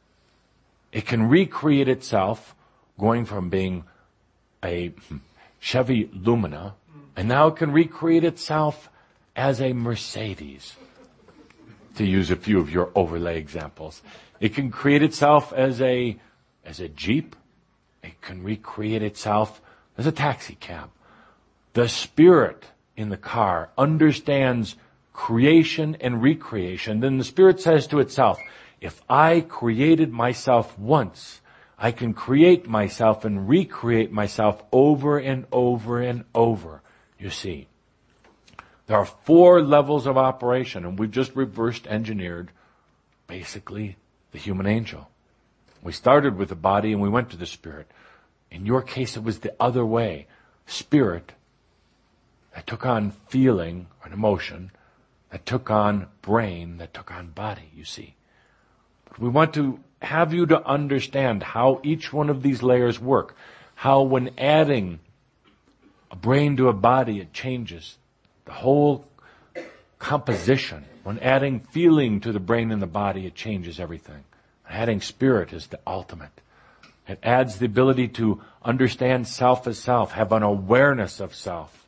It can recreate itself going from being a Chevy Lumina, and now it can recreate itself as a Mercedes, to use a few of your overlay examples. It can create itself as a as a Jeep. It can recreate itself as a taxi cab. The spirit in the car understands creation and recreation. Then the spirit says to itself, if I created myself once, I can create myself and recreate myself over and over and over. You see, there are four levels of operation, and we've just reversed engineered, basically, the human angel. We started with the body and we went to the spirit. In your case, it was the other way. Spirit that took on feeling or emotion, that took on brain, that took on body, you see. But we want to have you to understand how each one of these layers work, how when adding a brain to a body, it changes the whole composition. When adding feeling to the brain and the body, it changes everything. Adding spirit is the ultimate. It adds the ability to understand self as self, have an awareness of self,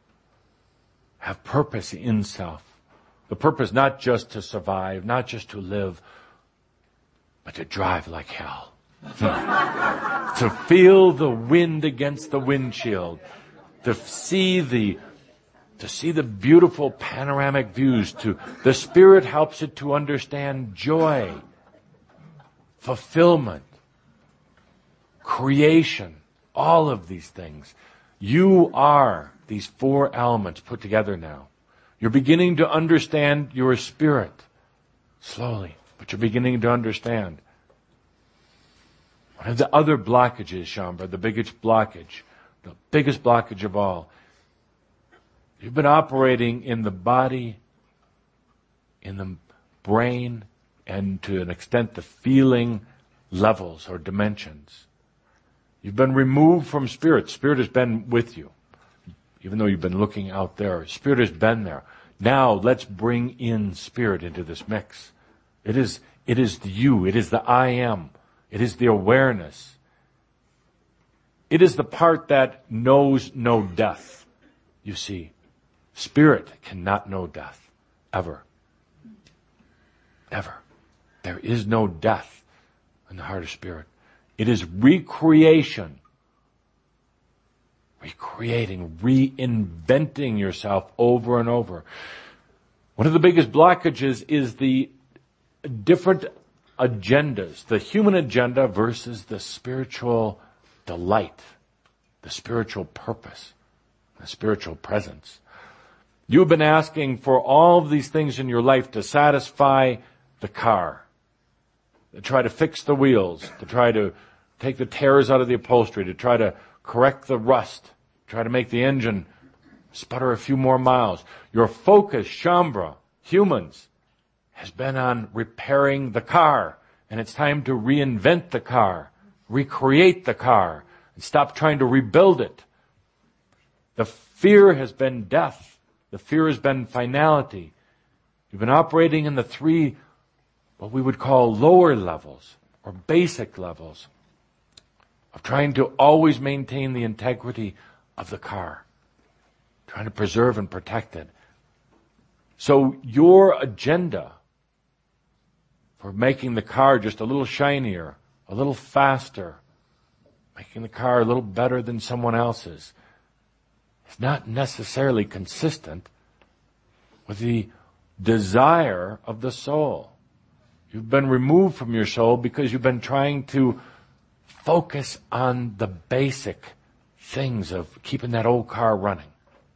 have purpose in self. The purpose not just to survive, not just to live, but to drive like hell. To feel the wind against the windshield, to see the to see the beautiful panoramic views. To the spirit helps it to understand joy, fulfillment, creation, all of these things. You are these four elements put together now. You're beginning to understand your spirit slowly, but you're beginning to understand. One of the other blockages, Shambra, the biggest blockage, the biggest blockage of all, you've been operating in the body, in the brain, and to an extent the feeling levels or dimensions. You've been removed from spirit. Spirit has been with you. Even though you've been looking out there, spirit has been there. Now let's bring in spirit into this mix. It is, it is the you. It is the I am. It is the awareness. It is the part that knows no death. You see, spirit cannot know death. Ever. Ever. There is no death in the heart of spirit. It is recreation. Recreating, reinventing yourself over and over. One of the biggest blockages is the different agendas, the human agenda versus the spiritual delight, the spiritual purpose, the spiritual presence. You've been asking for all of these things in your life to satisfy the car, to try to fix the wheels, to try to take the tears out of the upholstery, to try to correct the rust, try to make the engine sputter a few more miles. Your focus, Shaumbra, humans, has been on repairing the car, and it's time to reinvent the car, recreate the car, and stop trying to rebuild it. The fear has been death. The fear has been finality. You've been operating in the three, what we would call lower levels, or basic levels, of trying to always maintain the integrity of the car, trying to preserve and protect it. So your agenda for making the car just a little shinier, a little faster, making the car a little better than someone else's, is not necessarily consistent with the desire of the soul. You've been removed from your soul because you've been trying to focus on the basic things of keeping that old car running.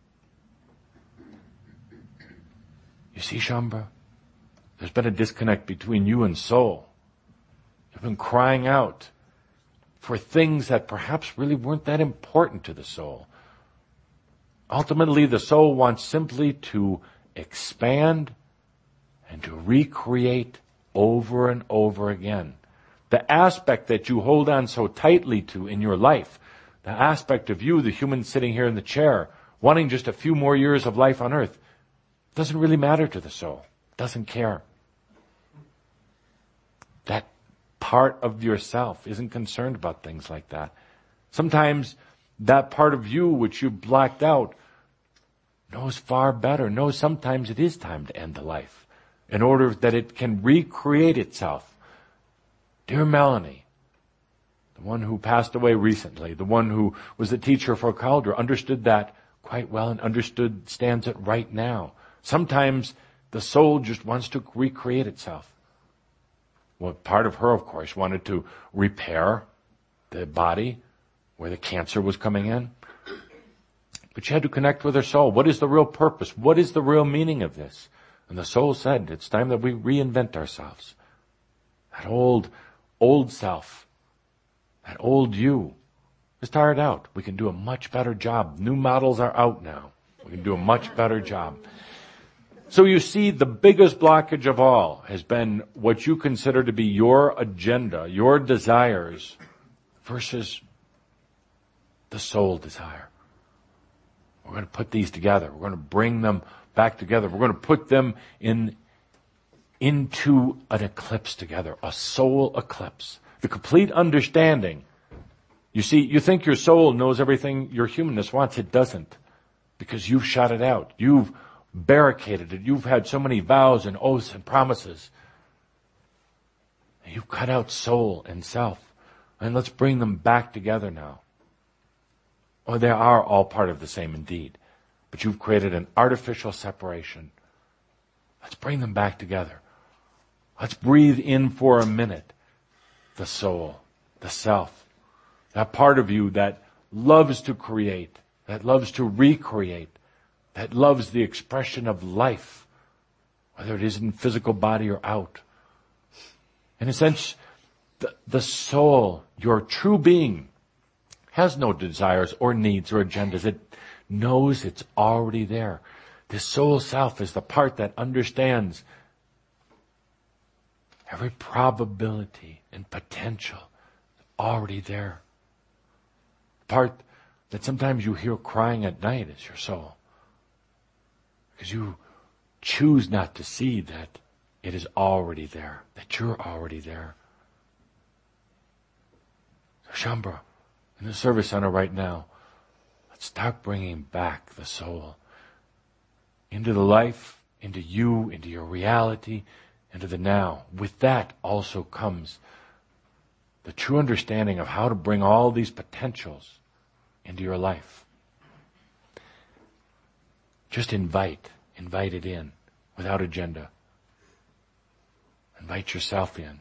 You see, Shaumbra? There's been a disconnect between you and soul. You've been crying out for things that perhaps really weren't that important to the soul. Ultimately, the soul wants simply to expand and to recreate over and over again. The aspect that you hold on so tightly to in your life, the aspect of you, the human sitting here in the chair, wanting just a few more years of life on earth, doesn't really matter to the soul. Doesn't care. That part of yourself isn't concerned about things like that. Sometimes that part of you which you blacked out knows far better, knows sometimes it is time to end the life in order that it can recreate itself. Dear Melanie, the one who passed away recently, the one who was the teacher for Cauldre, understood that quite well and understood, stands it right now. Sometimes the soul just wants to recreate itself. Well, part of her, of course, wanted to repair the body where the cancer was coming in. But she had to connect with her soul. What is the real purpose? What is the real meaning of this? And the soul said, it's time that we reinvent ourselves. That old, old self, that old you is tired out. We can do a much better job. New models are out now. We can do a much better job. So you see, the biggest blockage of all has been what you consider to be your agenda, your desires, versus the soul desire. We're going to put these together. We're going to bring them back together. We're going to put them in into an eclipse together, a soul eclipse. The complete understanding. You see, you think your soul knows everything your humanness wants. It doesn't, because you've shut it out. You've barricaded it. You've had so many vows and oaths and promises. And you've cut out soul and self. And let's bring them back together now. Oh, they are all part of the same indeed. But you've created an artificial separation. Let's bring them back together. Let's breathe in for a minute the soul, the self, that part of you that loves to create, that loves to recreate, that loves the expression of life, whether it is in physical body or out. In a sense, the, the soul, your true being, has no desires or needs or agendas. It knows it's already there. The soul self is the part that understands every probability and potential already there. The part that sometimes you hear crying at night is your soul. Because you choose not to see that it is already there, that you're already there. So Shaumbra, in the service center right now, let's start bringing back the soul into the life, into you, into your reality, into the now. With that also comes the true understanding of how to bring all these potentials into your life. Just invite, invite it in without agenda. Invite yourself in.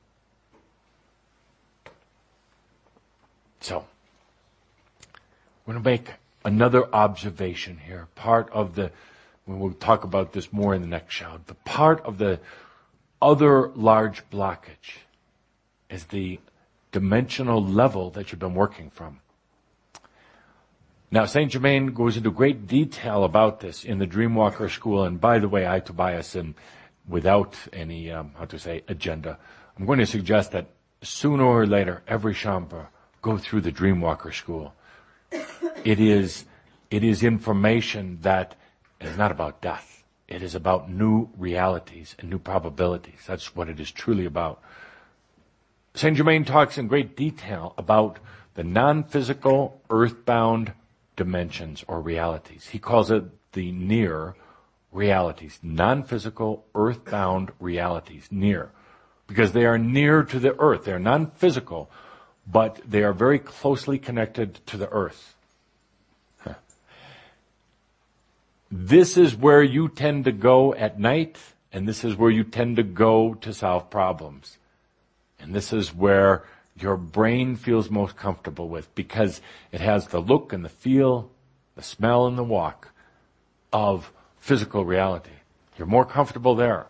So, we're going to make another observation here. Part of the, we'll talk about this more in the next shout, but part of the other large blockage is the dimensional level that you've been working from. Now, Saint Germain goes into great detail about this in the Dreamwalker School, and by the way, I, Tobias, am without any, um, how to say, agenda. I'm going to suggest that sooner or later, every Shaumbra go through the Dreamwalker School. It is, it is information that is not about death. It is about new realities and new probabilities. That's what it is truly about. Saint Germain talks in great detail about the non-physical, earthbound dimensions or realities. He calls it the near realities, non-physical, earthbound realities, near, because they are near to the earth. They are non-physical, but they are very closely connected to the earth. Huh. This is where you tend to go at night, and this is where you tend to go to solve problems. And this is where your brain feels most comfortable with, because it has the look and the feel, the smell and the walk of physical reality. You're more comfortable there.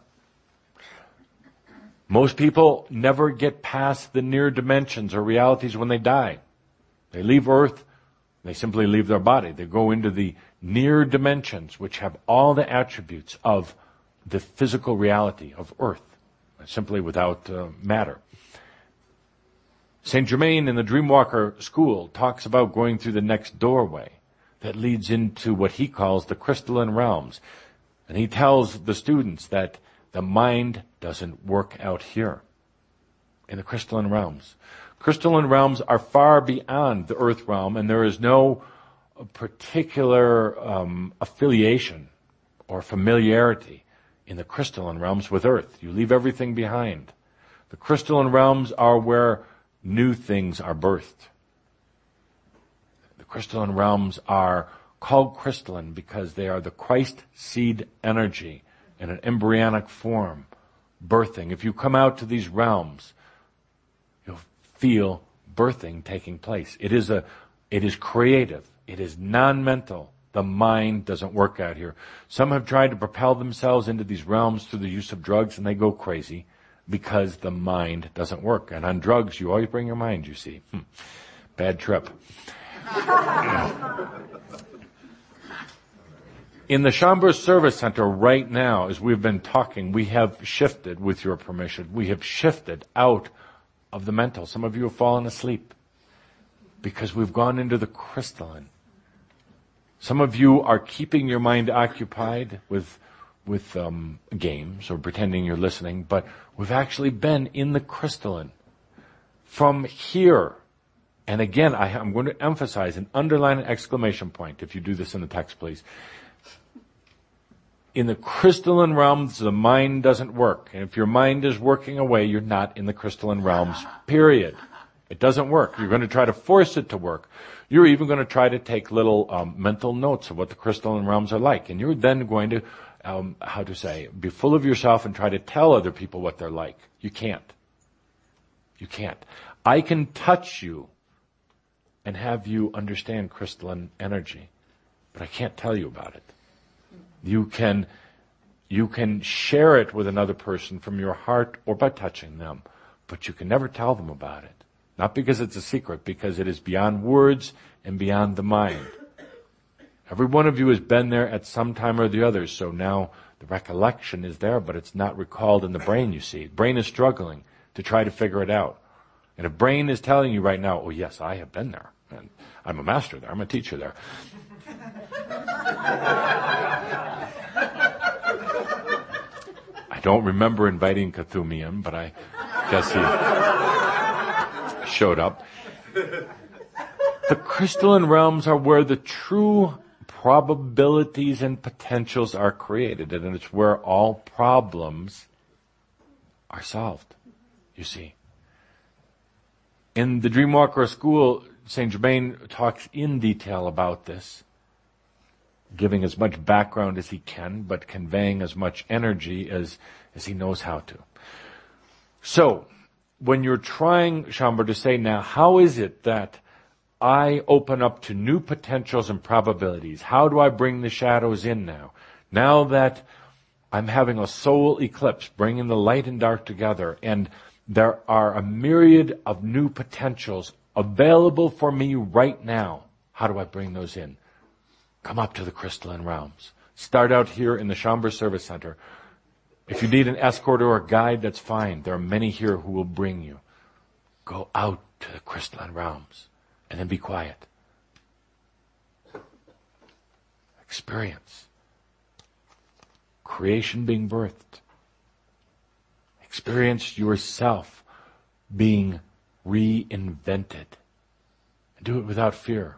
Most people never get past the near dimensions or realities when they die. They leave Earth, they simply leave their body. They go into the near dimensions, which have all the attributes of the physical reality of Earth, simply without uh, matter. Saint Germain in the Dreamwalker School talks about going through the next doorway that leads into what he calls the crystalline realms. And he tells the students that the mind doesn't work out here in the crystalline realms. Crystalline realms are far beyond the earth realm, and there is no particular um, affiliation or familiarity in the crystalline realms with earth. You leave everything behind. The crystalline realms are where new things are birthed. The crystalline realms are called crystalline because they are the Christ seed energy in an embryonic form, birthing. If you come out to these realms, you'll feel birthing taking place. It is a, it is creative. It is non-mental. The mind doesn't work out here. Some have tried to propel themselves into these realms through the use of drugs, and they go crazy because the mind doesn't work. And on drugs, you always bring your mind, you see. Hmm. Bad trip. In the Shaumbra Service Center right now, as we've been talking, we have shifted, with your permission, we have shifted out of the mental. Some of you have fallen asleep because we've gone into the crystalline. Some of you are keeping your mind occupied with with um, games or pretending you're listening, but we've actually been in the crystalline. From here, and again, I, I'm going to emphasize and underline an exclamation point, if you do this in the text, please. In the crystalline realms, the mind doesn't work. And if your mind is working away, you're not in the crystalline realms, period. It doesn't work. You're going to try to force it to work. You're even going to try to take little um, mental notes of what the crystalline realms are like. And you're then going to, um, how to say, be full of yourself and try to tell other people what they're like. You can't. You can't. I can touch you and have you understand crystalline energy, but I can't tell you about it. You can, you can share it with another person from your heart or by touching them, but you can never tell them about it. Not because it's a secret, because it is beyond words and beyond the mind. Every one of you has been there at some time or the other, so now the recollection is there, but it's not recalled in the brain, you see. The brain is struggling to try to figure it out. And if brain is telling you right now, oh yes, I have been there, and I'm a master there, I'm a teacher there. I don't remember inviting Kathumian, but I guess he showed up. The crystalline realms are where the true probabilities and potentials are created, and it's where all problems are solved, you see. In the Dreamwalker School, Saint Germain talks in detail about this, giving as much background as he can, but conveying as much energy as, as he knows how to. So, when you're trying, Shaumbra, to say now, how is it that I open up to new potentials and probabilities? How do I bring the shadows in now? Now that I'm having a soul eclipse, bringing the light and dark together, and there are a myriad of new potentials available for me right now. How do I bring those in? Come up to the crystalline realms. Start out here in the Shaumbra Service Center. If you need an escort or a guide, that's fine. There are many here who will bring you. Go out to the crystalline realms and then be quiet. Experience. Creation being birthed. Experience yourself being reinvented. Do it without fear.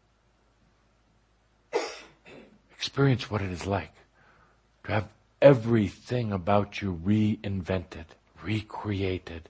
Experience what it is like to have everything about you reinvented, recreated.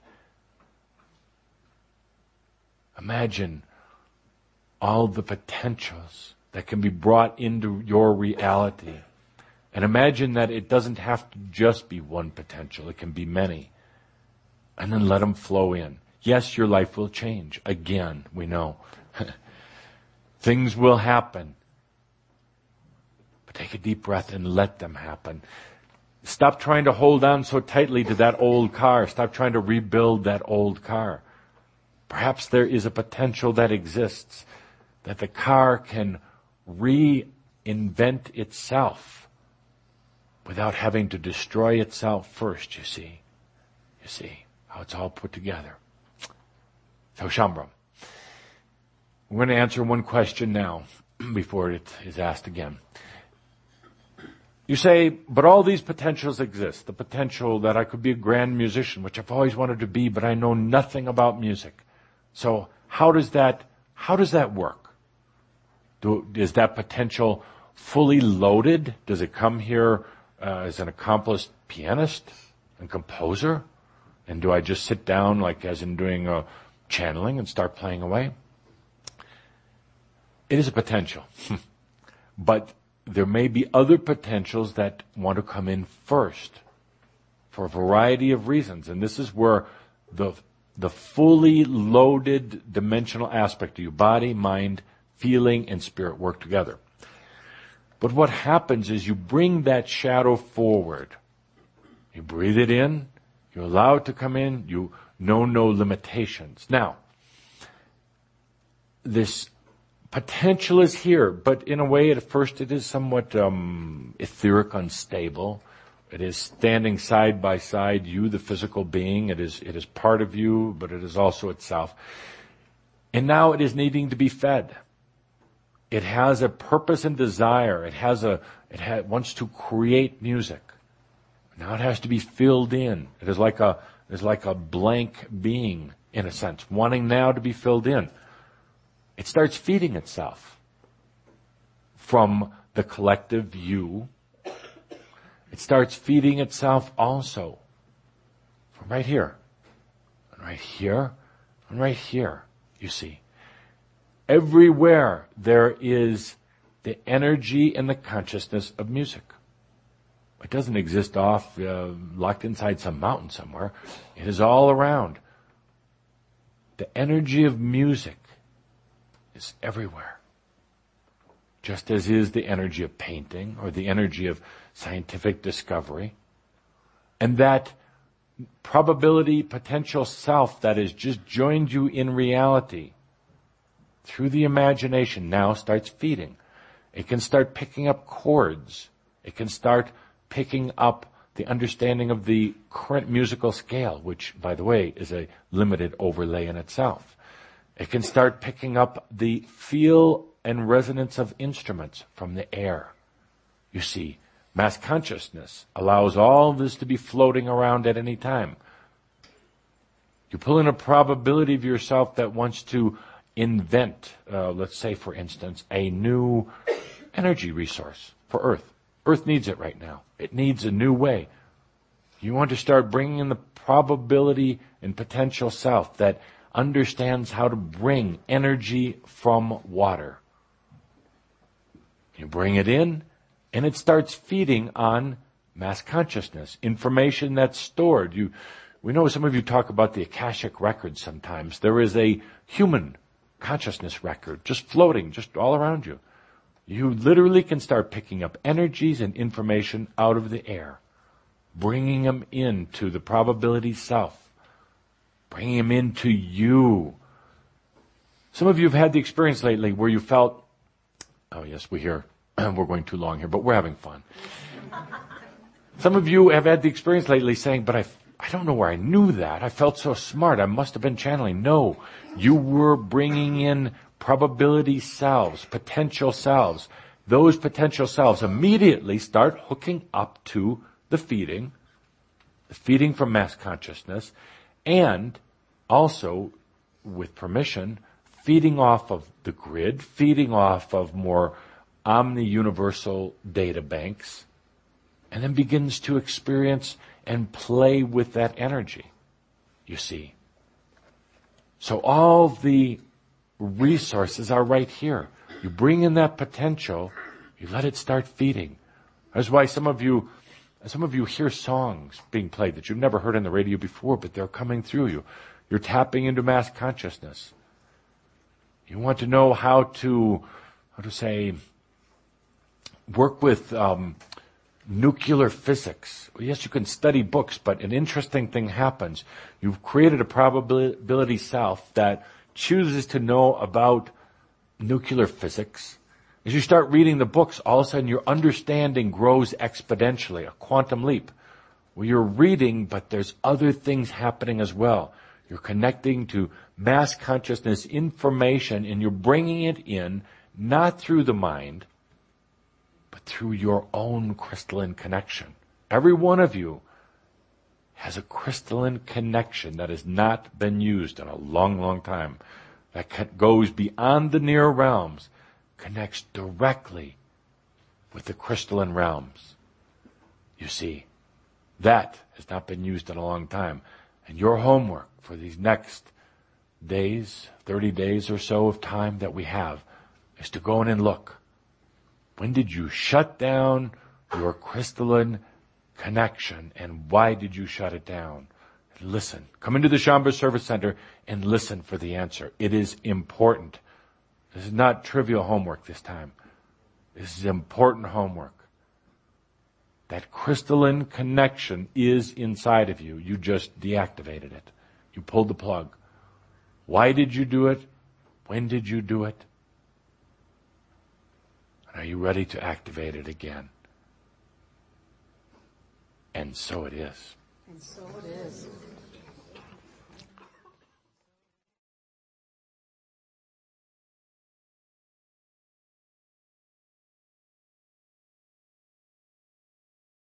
Imagine all the potentials that can be brought into your reality. And imagine that it doesn't have to just be one potential. It can be many. And then let them flow in. Yes, your life will change. Again, we know. Things will happen. But take a deep breath and let them happen. Stop trying to hold on so tightly to that old car. Stop trying to rebuild that old car. Perhaps there is a potential that exists that the car can reinvent itself without having to destroy itself first, you see. You see how it's all put together. So, Shaumbra, we're going to answer one question now before it is asked again. You say, but all these potentials exist. The potential that I could be a grand musician, which I've always wanted to be, but I know nothing about music. So how does that, how does that work? Do, is that potential fully loaded? Does it come here uh, as an accomplished pianist and composer? And do I just sit down like as in doing a channeling and start playing away? It is a potential. But there may be other potentials that want to come in first for a variety of reasons. And this is where the, the fully loaded dimensional aspect of your body, mind, feeling, and spirit work together. But what happens is you bring that shadow forward. You breathe it in. You allow it to come in. You know no limitations. Now, this potential is here, but in a way, at first, it is somewhat um, etheric, unstable. It is standing side by side, you, the physical being. It is it is part of you, but it is also itself. And now it is needing to be fed. It has a purpose and desire. It has a it ha- wants to create music. Now it has to be filled in. It is like a it is like a blank being in a sense, wanting now to be filled in. It starts feeding itself from the collective you. It starts feeding itself also from right here, and right here, and right here, you see. Everywhere there is the energy and the consciousness of music. It doesn't exist off, uh, locked inside some mountain somewhere. It is all around. The energy of music is everywhere. Just as is the energy of painting or the energy of scientific discovery. And that probability, potential self that has just joined you in reality through the imagination now starts feeding. It can start picking up chords. It can start picking up the understanding of the current musical scale, which, by the way, is a limited overlay in itself. It can start picking up the feel and resonance of instruments from the air. You see, mass consciousness allows all this to be floating around at any time. You pull in a probability of yourself that wants to invent, uh, let's say, for instance, a new energy resource for Earth. Earth needs it right now. It needs a new way. You want to start bringing in the probability and potential self that understands how to bring energy from water. You bring it in, and it starts feeding on mass consciousness, information that's stored. You, we know some of you talk about the Akashic record sometimes. There is a human consciousness record just floating, just all around you. You literally can start picking up energies and information out of the air, bringing them into the probability self, bringing them into you. Some of you have had the experience lately where you felt, oh yes, we hear, we're going too long here, but we're having fun. Some of you have had the experience lately saying, but I, I don't know where I knew that. I felt so smart. I must have been channeling. No, you were bringing in probability selves, potential selves. Those potential selves immediately start hooking up to the feeding, the feeding from mass consciousness, and also, with permission, feeding off of the grid, feeding off of more omni-universal data banks, and then begins to experience and play with that energy, you see. So all the resources are right here. You bring in that potential, you let it start feeding. That's why some of you, some of you hear songs being played that you've never heard on the radio before, but they're coming through you. You're tapping into mass consciousness. You want to know how to, how to say, work with um, nuclear physics. Well, yes, you can study books, but an interesting thing happens. You've created a probability self that chooses to know about nuclear physics. As you start reading the books, all of a sudden your understanding grows exponentially, a quantum leap, where you're reading, but there's other things happening as well. You're connecting to mass consciousness information, and you're bringing it in, not through the mind, but through your own crystalline connection. Every one of you has a crystalline connection that has not been used in a long, long time, that goes beyond the near realms, connects directly with the crystalline realms. You see, that has not been used in a long time. And your homework for these next days, thirty days or so of time that we have, is to go in and look. When did you shut down your crystalline connection, and why did you shut it down? Listen. Come into the Shaumbra Service Center and listen for the answer. It is important. This is not trivial homework this time. This is important homework. That crystalline connection is inside of you. You just deactivated it. You pulled the plug. Why did you do it? When did you do it? And are you ready to activate it again? And so it is. And so it is.